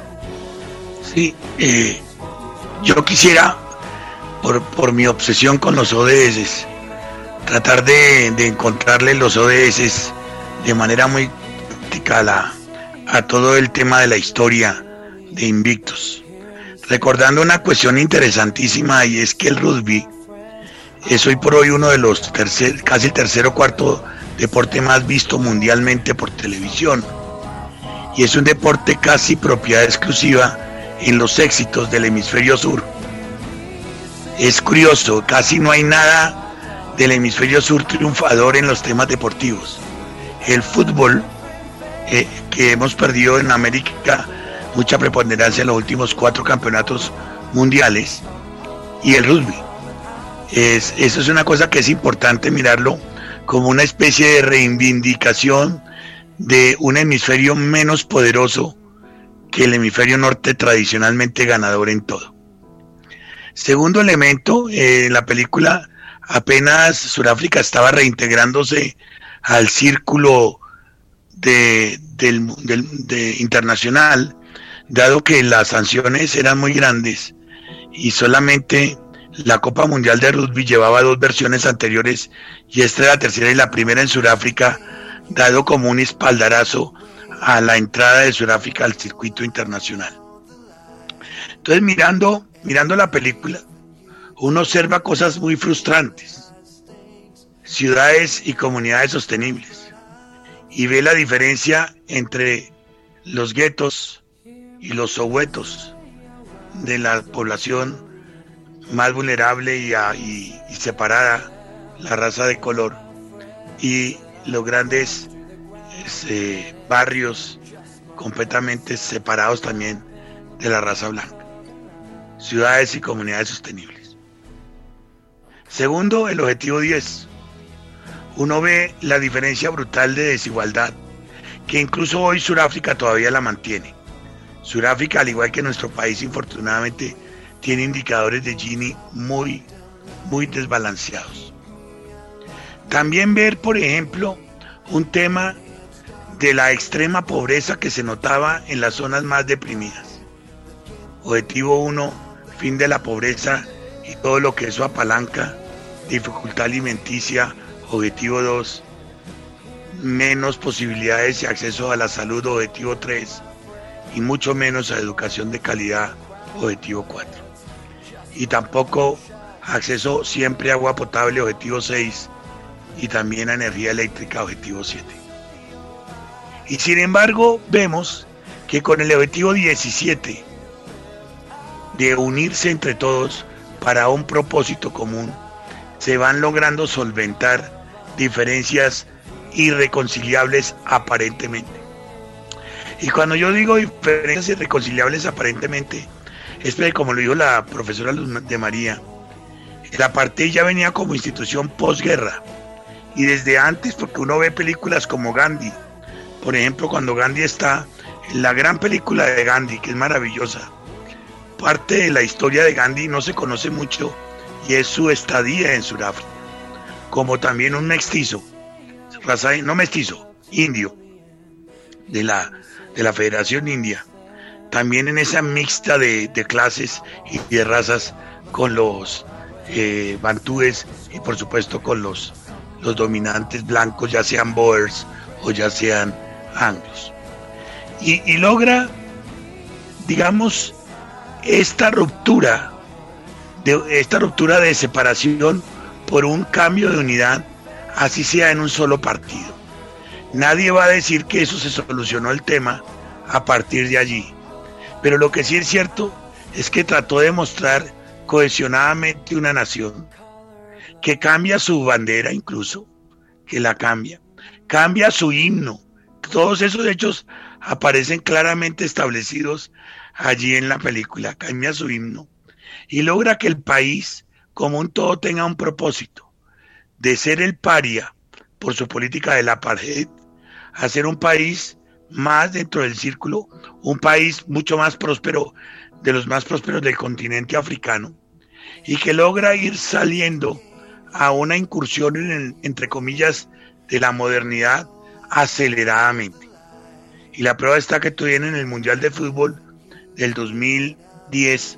Sí, eh, yo quisiera, por, por mi obsesión con los O D S, tratar de, de encontrarle los O D S de manera muy práctica a, la, a todo el tema de la historia de Invictus, recordando una cuestión interesantísima, y es que el rugby es hoy por hoy uno de los tercer, casi el tercer o cuarto deporte más visto mundialmente por televisión, y es un deporte casi propiedad exclusiva en los éxitos del hemisferio sur. Es curioso, casi no hay nada del hemisferio sur triunfador en los temas deportivos. El fútbol, eh, que hemos perdido en América mucha preponderancia en los últimos cuatro campeonatos mundiales, y el rugby. Es, eso es una cosa que es importante mirarlo como una especie de reivindicación de un hemisferio menos poderoso que el hemisferio norte, tradicionalmente ganador en todo. Segundo elemento, eh, en la película apenas Sudáfrica estaba reintegrándose al círculo de, del, del, de internacional, dado que las sanciones eran muy grandes y solamente la Copa Mundial de Rugby llevaba dos versiones anteriores, y esta era la tercera y la primera en Sudáfrica, dado como un espaldarazo a la entrada de Sudáfrica al circuito internacional. Entonces, mirando, mirando la película, uno observa cosas muy frustrantes, ciudades y comunidades sostenibles, y ve la diferencia entre los guetos y los sowetos de la población más vulnerable y, y, y separada, la raza de color, y los grandes eh, barrios completamente separados también de la raza blanca. Ciudades y comunidades sostenibles. Segundo, el objetivo diez. Uno ve la diferencia brutal de desigualdad, que incluso hoy Sudáfrica todavía la mantiene. Sudáfrica, al igual que nuestro país, infortunadamente, tiene indicadores de Gini muy, muy desbalanceados. También ver, por ejemplo, un tema de la extrema pobreza que se notaba en las zonas más deprimidas. Objetivo uno, fin de la pobreza y todo lo que eso apalanca, dificultad alimenticia. Objetivo dos, menos posibilidades y acceso a la salud. Objetivo tres, y mucho menos a educación de calidad. Objetivo cuatro. Y tampoco acceso siempre a agua potable. Objetivo seis, y también a energía eléctrica. Objetivo siete. Y sin embargo vemos que con el objetivo diecisiete de unirse entre todos para un propósito común, se van logrando solventar diferencias irreconciliables aparentemente. Y cuando yo digo diferencias irreconciliables aparentemente, es que, como lo dijo la profesora Luz de María, el apartheid ya venía como institución posguerra, y desde antes, porque uno ve películas como Gandhi, por ejemplo, cuando Gandhi está en la gran película de Gandhi, que es maravillosa. Parte de la historia de Gandhi no se conoce mucho, y es su estadía en Sudáfrica, como también un mestizo, raza, no mestizo, indio, de la, de la Federación India, también en esa mixta de, de clases y de razas con los eh, bantúes y por supuesto con los, los dominantes blancos, ya sean boers o ya sean anglos. Y, y logra, digamos, esta ruptura, de, esta ruptura de separación por un cambio de unidad, así sea en un solo partido. Nadie va a decir que eso se solucionó el tema a partir de allí. Pero lo que sí es cierto es que trató de mostrar cohesionadamente una nación que cambia su bandera incluso, que la cambia, cambia su himno. Todos esos hechos aparecen claramente establecidos allí en la película. Cambia su himno y logra que el país como un todo tenga un propósito de ser el paria por su política del apartheid a ser un país más dentro del círculo, un país mucho más próspero, de los más prósperos del continente africano, y que logra ir saliendo a una incursión en el, entre comillas, de la modernidad aceleradamente. Y la prueba está que tuvieron en el Mundial de Fútbol del dos mil diez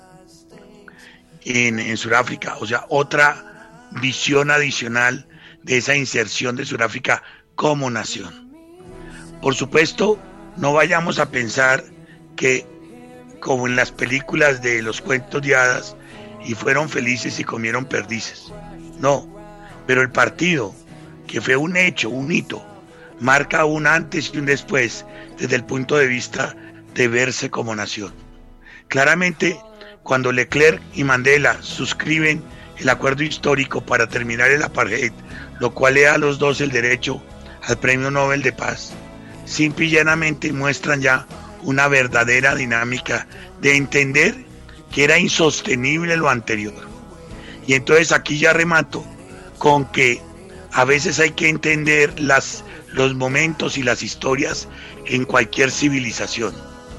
en, en Sudáfrica, o sea, otra visión adicional de esa inserción de Sudáfrica como nación. Por supuesto, no vayamos a pensar que, como en las películas de los cuentos de hadas, y fueron felices y comieron perdices. No, pero el partido, que fue un hecho, un hito, marca un antes y un después desde el punto de vista de verse como nación. Claramente, cuando Leclerc y Mandela suscriben el acuerdo histórico para terminar el apartheid, lo cual le da a los dos el derecho al Premio Nobel de Paz, simple y llanamente muestran ya una verdadera dinámica de entender que era insostenible lo anterior. Y entonces aquí ya remato con que a veces hay que entender las, los momentos y las historias en cualquier civilización.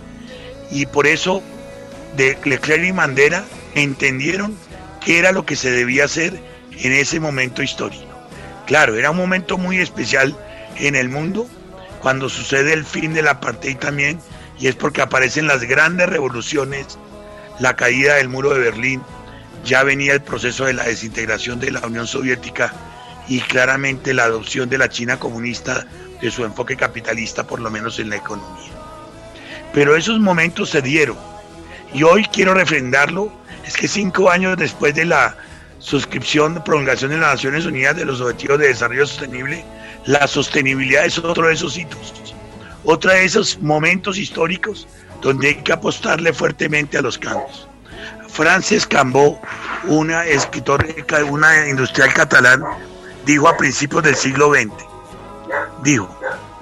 Y por eso de Leclerc y Mandela entendieron qué era lo que se debía hacer en ese momento histórico. Claro, era un momento muy especial en el mundo cuando sucede el fin del apartheid también, y es porque aparecen las grandes revoluciones, la caída del muro de Berlín, ya venía el proceso de la desintegración de la Unión Soviética y claramente la adopción de la China comunista de su enfoque capitalista, por lo menos en la economía. Pero esos momentos se dieron, y hoy quiero refrendarlo, es que cinco años después de la suscripción de prolongación de las Naciones Unidas de los Objetivos de Desarrollo Sostenible, la sostenibilidad es otro de esos hitos, otro de esos momentos históricos donde hay que apostarle fuertemente a los cambios. Frances Cambó, una escritora, una industrial catalán, dijo a principios del siglo veinte, dijo,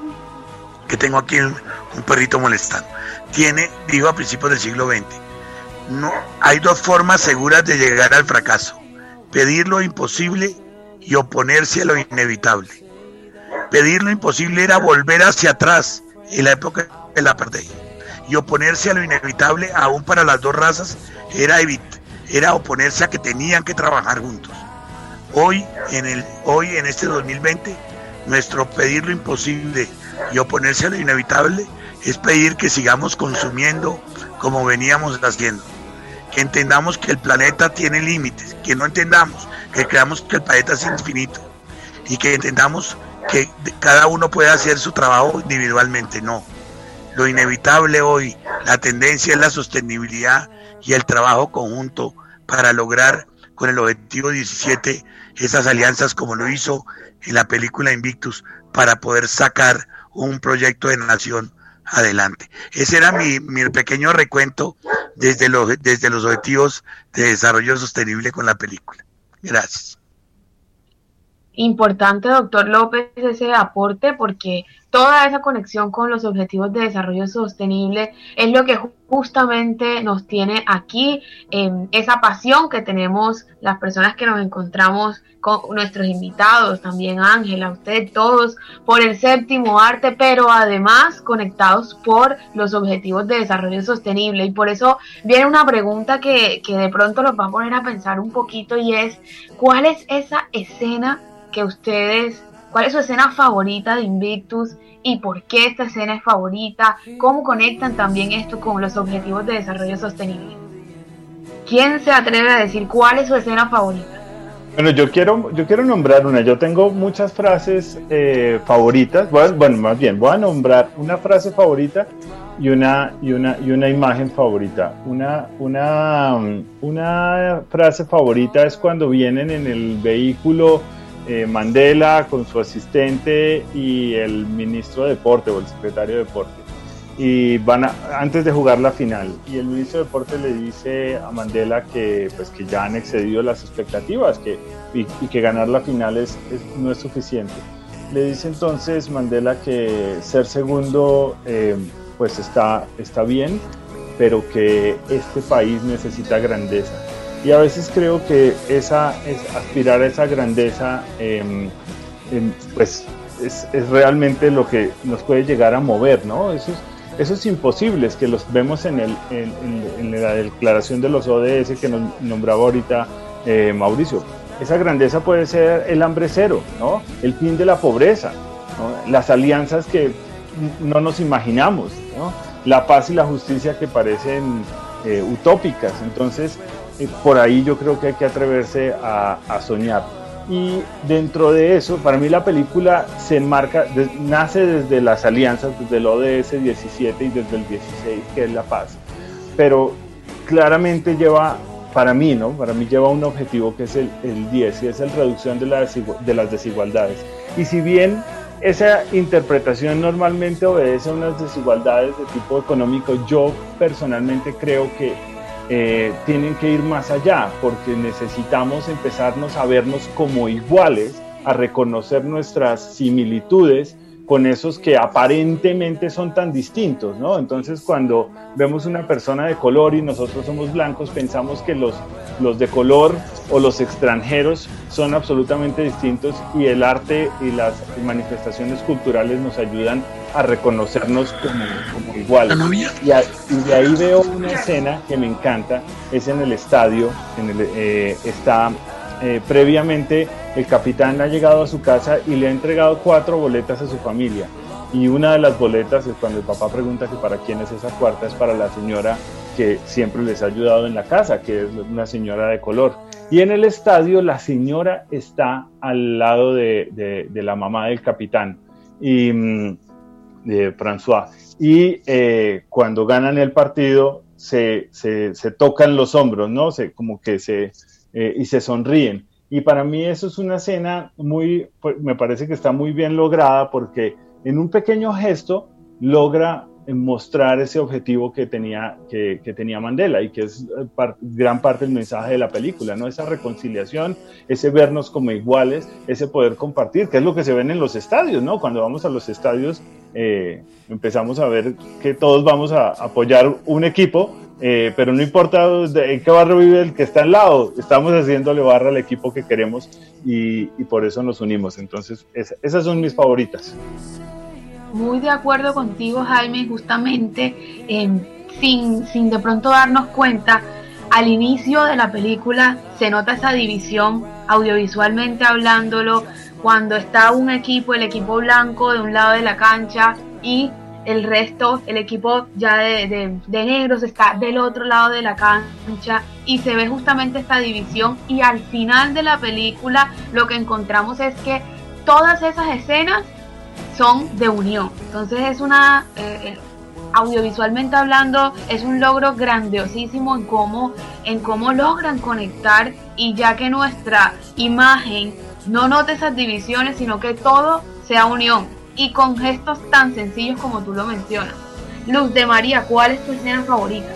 que tengo aquí un, un perrito molestando, tiene, dijo a principios del siglo veinte, no, hay dos formas seguras de llegar al fracaso: pedir lo imposible y oponerse a lo inevitable. Pedir lo imposible era volver hacia atrás en la época del apartheid, y oponerse a lo inevitable, aún para las dos razas, era, evit era oponerse a que tenían que trabajar juntos. Hoy en, el, hoy, en este dos mil veinte, nuestro pedir lo imposible y oponerse a lo inevitable es pedir que sigamos consumiendo como veníamos haciendo, que entendamos que el planeta tiene límites, que no entendamos, que creamos que el planeta es infinito, y que entendamos que cada uno puede hacer su trabajo individualmente. No, lo inevitable hoy, la tendencia es la sostenibilidad y el trabajo conjunto para lograr con el objetivo diecisiete esas alianzas, como lo hizo en la película Invictus, para poder sacar un proyecto de nación adelante. Ese era mi, mi pequeño recuento desde los, desde los objetivos de desarrollo sostenible con la película. Gracias. Importante, doctor López, ese aporte, porque toda esa conexión con los objetivos de desarrollo sostenible es lo que justamente nos tiene aquí, eh, esa pasión que tenemos las personas que nos encontramos con nuestros invitados, también Ángela, usted, todos, por el séptimo arte, pero además conectados por los objetivos de desarrollo sostenible. Y por eso viene una pregunta que, que de pronto los va a poner a pensar un poquito, y es, ¿cuál es esa escena que ustedes, cuál es su escena favorita de Invictus y por qué esta escena es favorita? ¿Cómo conectan también esto con los objetivos de desarrollo sostenible? ¿Quién se atreve a decir cuál es su escena favorita? Bueno, yo quiero, yo quiero nombrar una. Yo tengo muchas frases eh, favoritas. Bueno, bueno, más bien, voy a nombrar una frase favorita y una, y una, y una imagen favorita. Una, una, una frase favorita es cuando vienen en el vehículo eh, Mandela con su asistente y el ministro de Deporte o el secretario de Deporte. Y van a, antes de jugar la final, y el ministro de Deporte le dice a Mandela que, pues, que ya han excedido las expectativas que, y, y que ganar la final es, es, no es suficiente. Le dice entonces Mandela que ser segundo eh, pues está, está bien, pero que este país necesita grandeza. Y a veces creo que esa, es, aspirar a esa grandeza eh, eh, pues es, es realmente lo que nos puede llegar a mover, ¿no? Eso es, Esos imposibles que los vemos en, el, en, en, en la declaración de los O D S que nos nombraba ahorita eh, Mauricio. Esa grandeza puede ser el hambre cero, ¿no? El fin de la pobreza, ¿no? Las alianzas que no nos imaginamos, ¿no? La paz y la justicia que parecen eh, utópicas. Entonces, eh, por ahí yo creo que hay que atreverse a, a soñar. Y dentro de eso, para mí la película se enmarca, de, nace desde las alianzas, desde el O D S diecisiete y desde el dieciséis, que es la paz. Pero claramente lleva, para mí, ¿no? Para mí lleva un objetivo que es el, el diez, y es la reducción de, la desigual, de las desigualdades. Y si bien esa interpretación normalmente obedece a unas desigualdades de tipo económico, yo personalmente creo que Eh, tienen que ir más allá, porque necesitamos empezarnos a vernos como iguales, a reconocer nuestras similitudes con esos que aparentemente son tan distintos, ¿no? Entonces, cuando vemos una persona de color y nosotros somos blancos, pensamos que los, los de color o los extranjeros son absolutamente distintos, y el arte y las manifestaciones culturales nos ayudan a reconocernos como, como iguales. Y, a, y de ahí veo una escena que me encanta, es en el estadio, en el, eh, está eh, previamente el capitán ha llegado a su casa y le ha entregado cuatro boletas a su familia, y una de las boletas es cuando el papá pregunta que para quién es esa cuarta, es para la señora que siempre les ha ayudado en la casa, que es una señora de color. Y en el estadio la señora está al lado de, de, de la mamá del capitán, y de François, y eh, cuando ganan el partido se, se, se tocan los hombros, ¿no? Se, como que se, eh, y se sonríen, y para mí eso es una escena muy, pues, me parece que está muy bien lograda, porque en un pequeño gesto logra mostrar ese objetivo que tenía, que, que tenía Mandela, y que es par, gran parte del mensaje de la película, ¿no? Esa reconciliación, ese vernos como iguales, ese poder compartir, que es lo que se ven en los estadios, ¿no? Cuando vamos a los estadios eh, empezamos a ver que todos vamos a apoyar un equipo, eh, pero no importa en qué barrio vive el que está al lado, estamos haciéndole barra al equipo que queremos, y, y por eso nos unimos. Entonces es, esas son mis favoritas. Muy de acuerdo contigo, Jaime, justamente eh, sin, sin de pronto darnos cuenta, al inicio de la película se nota esa división audiovisualmente hablándolo, cuando está un equipo, el equipo blanco de un lado de la cancha y el resto, el equipo ya de, de, de negros está del otro lado de la cancha, y se ve justamente esta división, y al final de la película lo que encontramos es que todas esas escenas son de unión. Entonces es una, eh, audiovisualmente hablando, es un logro grandiosísimo en cómo, en cómo logran conectar, y ya que nuestra imagen no note esas divisiones, sino que todo sea unión, y con gestos tan sencillos como tú lo mencionas. Luz de María, ¿cuál es tu escena favorita?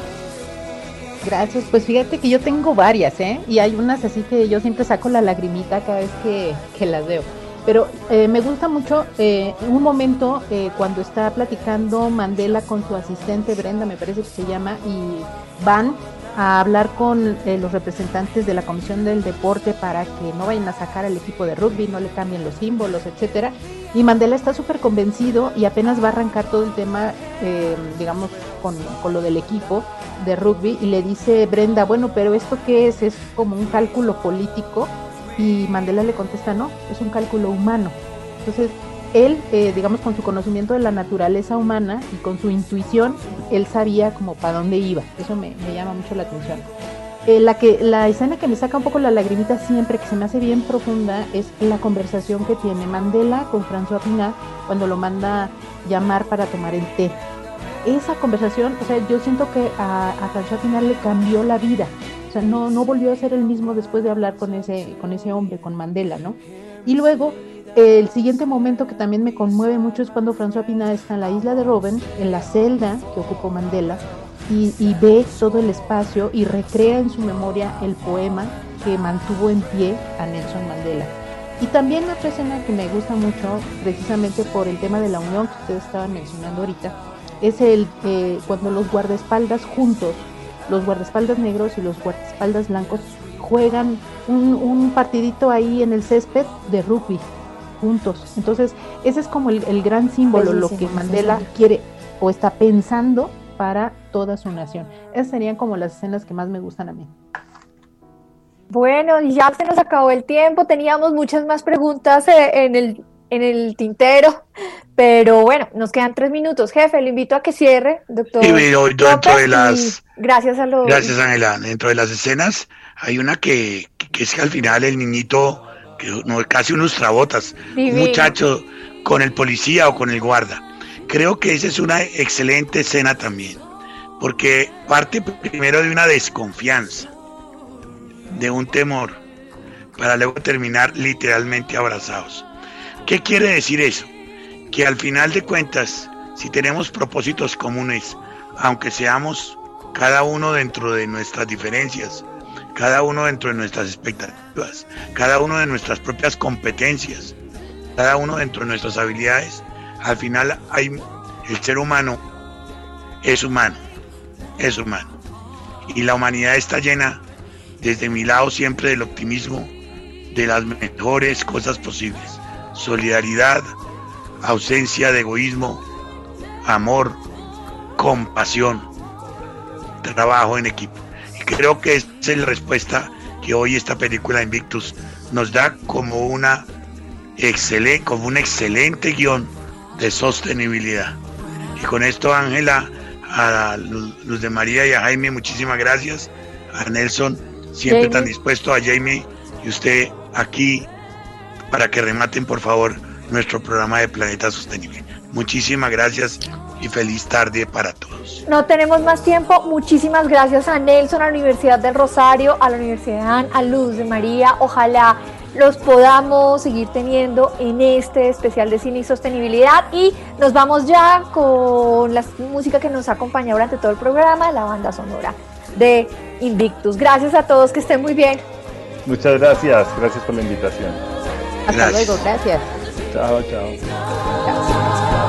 Gracias, pues fíjate que yo tengo varias, ¿eh? Y hay unas así que yo siempre saco la lagrimita cada vez que, que las veo. Pero eh, me gusta mucho eh, un momento eh, cuando está platicando Mandela con su asistente Brenda, me parece que se llama, y van a hablar con eh, los representantes de la Comisión del Deporte para que no vayan a sacar al equipo de rugby, no le cambien los símbolos, etcétera. Y Mandela está súper convencido y apenas va a arrancar todo el tema, eh, digamos, con, con lo del equipo de rugby, y le dice Brenda, bueno, pero ¿esto qué es? ¿Es como un cálculo político? Y Mandela le contesta, no, es un cálculo humano. Entonces, él, eh, digamos, con su conocimiento de la naturaleza humana y con su intuición, él sabía como para dónde iba. Eso me, me llama mucho la atención. eh, la, que, la escena que me saca un poco la lagrimita siempre, que se me hace bien profunda, es la conversación que tiene Mandela con François Pinault cuando lo manda llamar para tomar el té. Esa conversación, o sea, yo siento que a, a François Pinault le cambió la vida. O sea, no, no volvió a ser el mismo después de hablar con ese, con ese hombre, con Mandela, ¿no? Y luego, eh, el siguiente momento que también me conmueve mucho es cuando François Pinault está en la isla de Robben, en la celda que ocupó Mandela, y, y ve todo el espacio y recrea en su memoria el poema que mantuvo en pie a Nelson Mandela. Y también otra escena que me gusta mucho, precisamente por el tema de la unión que ustedes estaban mencionando ahorita, es el eh, cuando los guardaespaldas juntos, los guardaespaldas negros y los guardaespaldas blancos juegan un, un partidito ahí en el césped de rugby juntos. Entonces ese es como el, el gran símbolo, lo que Mandela quiere o está pensando para toda su nación. Esas serían como las escenas que más me gustan a mí. Bueno, ya se nos acabó el tiempo, teníamos muchas más preguntas en el, en el tintero, pero bueno, nos quedan tres minutos. Jefe, le invito a que cierre, doctor. Sí, pero dentro de las... Gracias a los... Gracias, Ángela. Dentro de las escenas hay una que, que es que al final el niñito, que no, casi un lustrabotas, un muchacho con el policía o con el guarda. Creo que esa es una excelente escena también, porque parte primero de una desconfianza, de un temor, para luego terminar literalmente abrazados. ¿Qué quiere decir eso? Que al final de cuentas, si tenemos propósitos comunes, aunque seamos cada uno dentro de nuestras diferencias, cada uno dentro de nuestras expectativas, cada uno de nuestras propias competencias, cada uno dentro de nuestras habilidades, al final hay, el ser humano es humano, es humano. Y la humanidad está llena, desde mi lado siempre, del optimismo, de las mejores cosas posibles. Solidaridad, ausencia de egoísmo, amor, compasión, trabajo en equipo. Y creo que esa es la respuesta que hoy esta película Invictus nos da como una excelente, como un excelente guión de sostenibilidad. Y con esto, Ángela, a Luz de María y a Jaime, muchísimas gracias. A Nelson, siempre Jamie. Tan dispuesto, a Jamie y usted aquí para que rematen por favor nuestro programa de Planeta Sostenible. Muchísimas gracias y feliz tarde para todos. No tenemos más tiempo. Muchísimas gracias a Nelson, a la Universidad del Rosario, a la Universidad a Luz de María. Ojalá los podamos seguir teniendo en este especial de cine y sostenibilidad, y nos vamos ya con la música que nos acompaña durante todo el programa, la banda sonora de Invictus. Gracias a todos, que estén muy bien. Muchas gracias, gracias por la invitación. Hasta gracias. Luego, gracias. Chao, chao. Chao.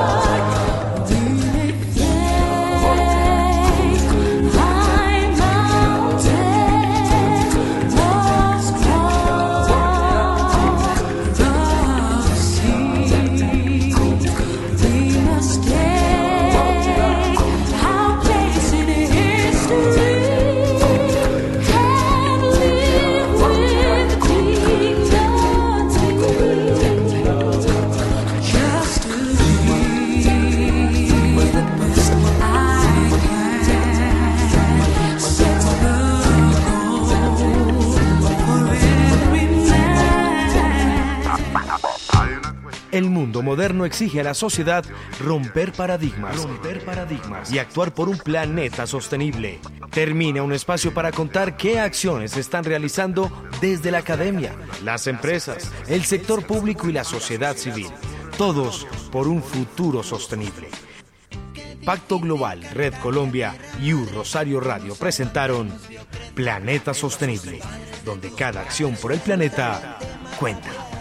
El mundo moderno exige a la sociedad romper paradigmas, romper paradigmas y actuar por un planeta sostenible. Termina un espacio para contar qué acciones se están realizando desde la academia, las empresas, el sector público y la sociedad civil. Todos por un futuro sostenible. Pacto Global, Red Colombia y U Rosario Radio presentaron Planeta Sostenible, donde cada acción por el planeta cuenta.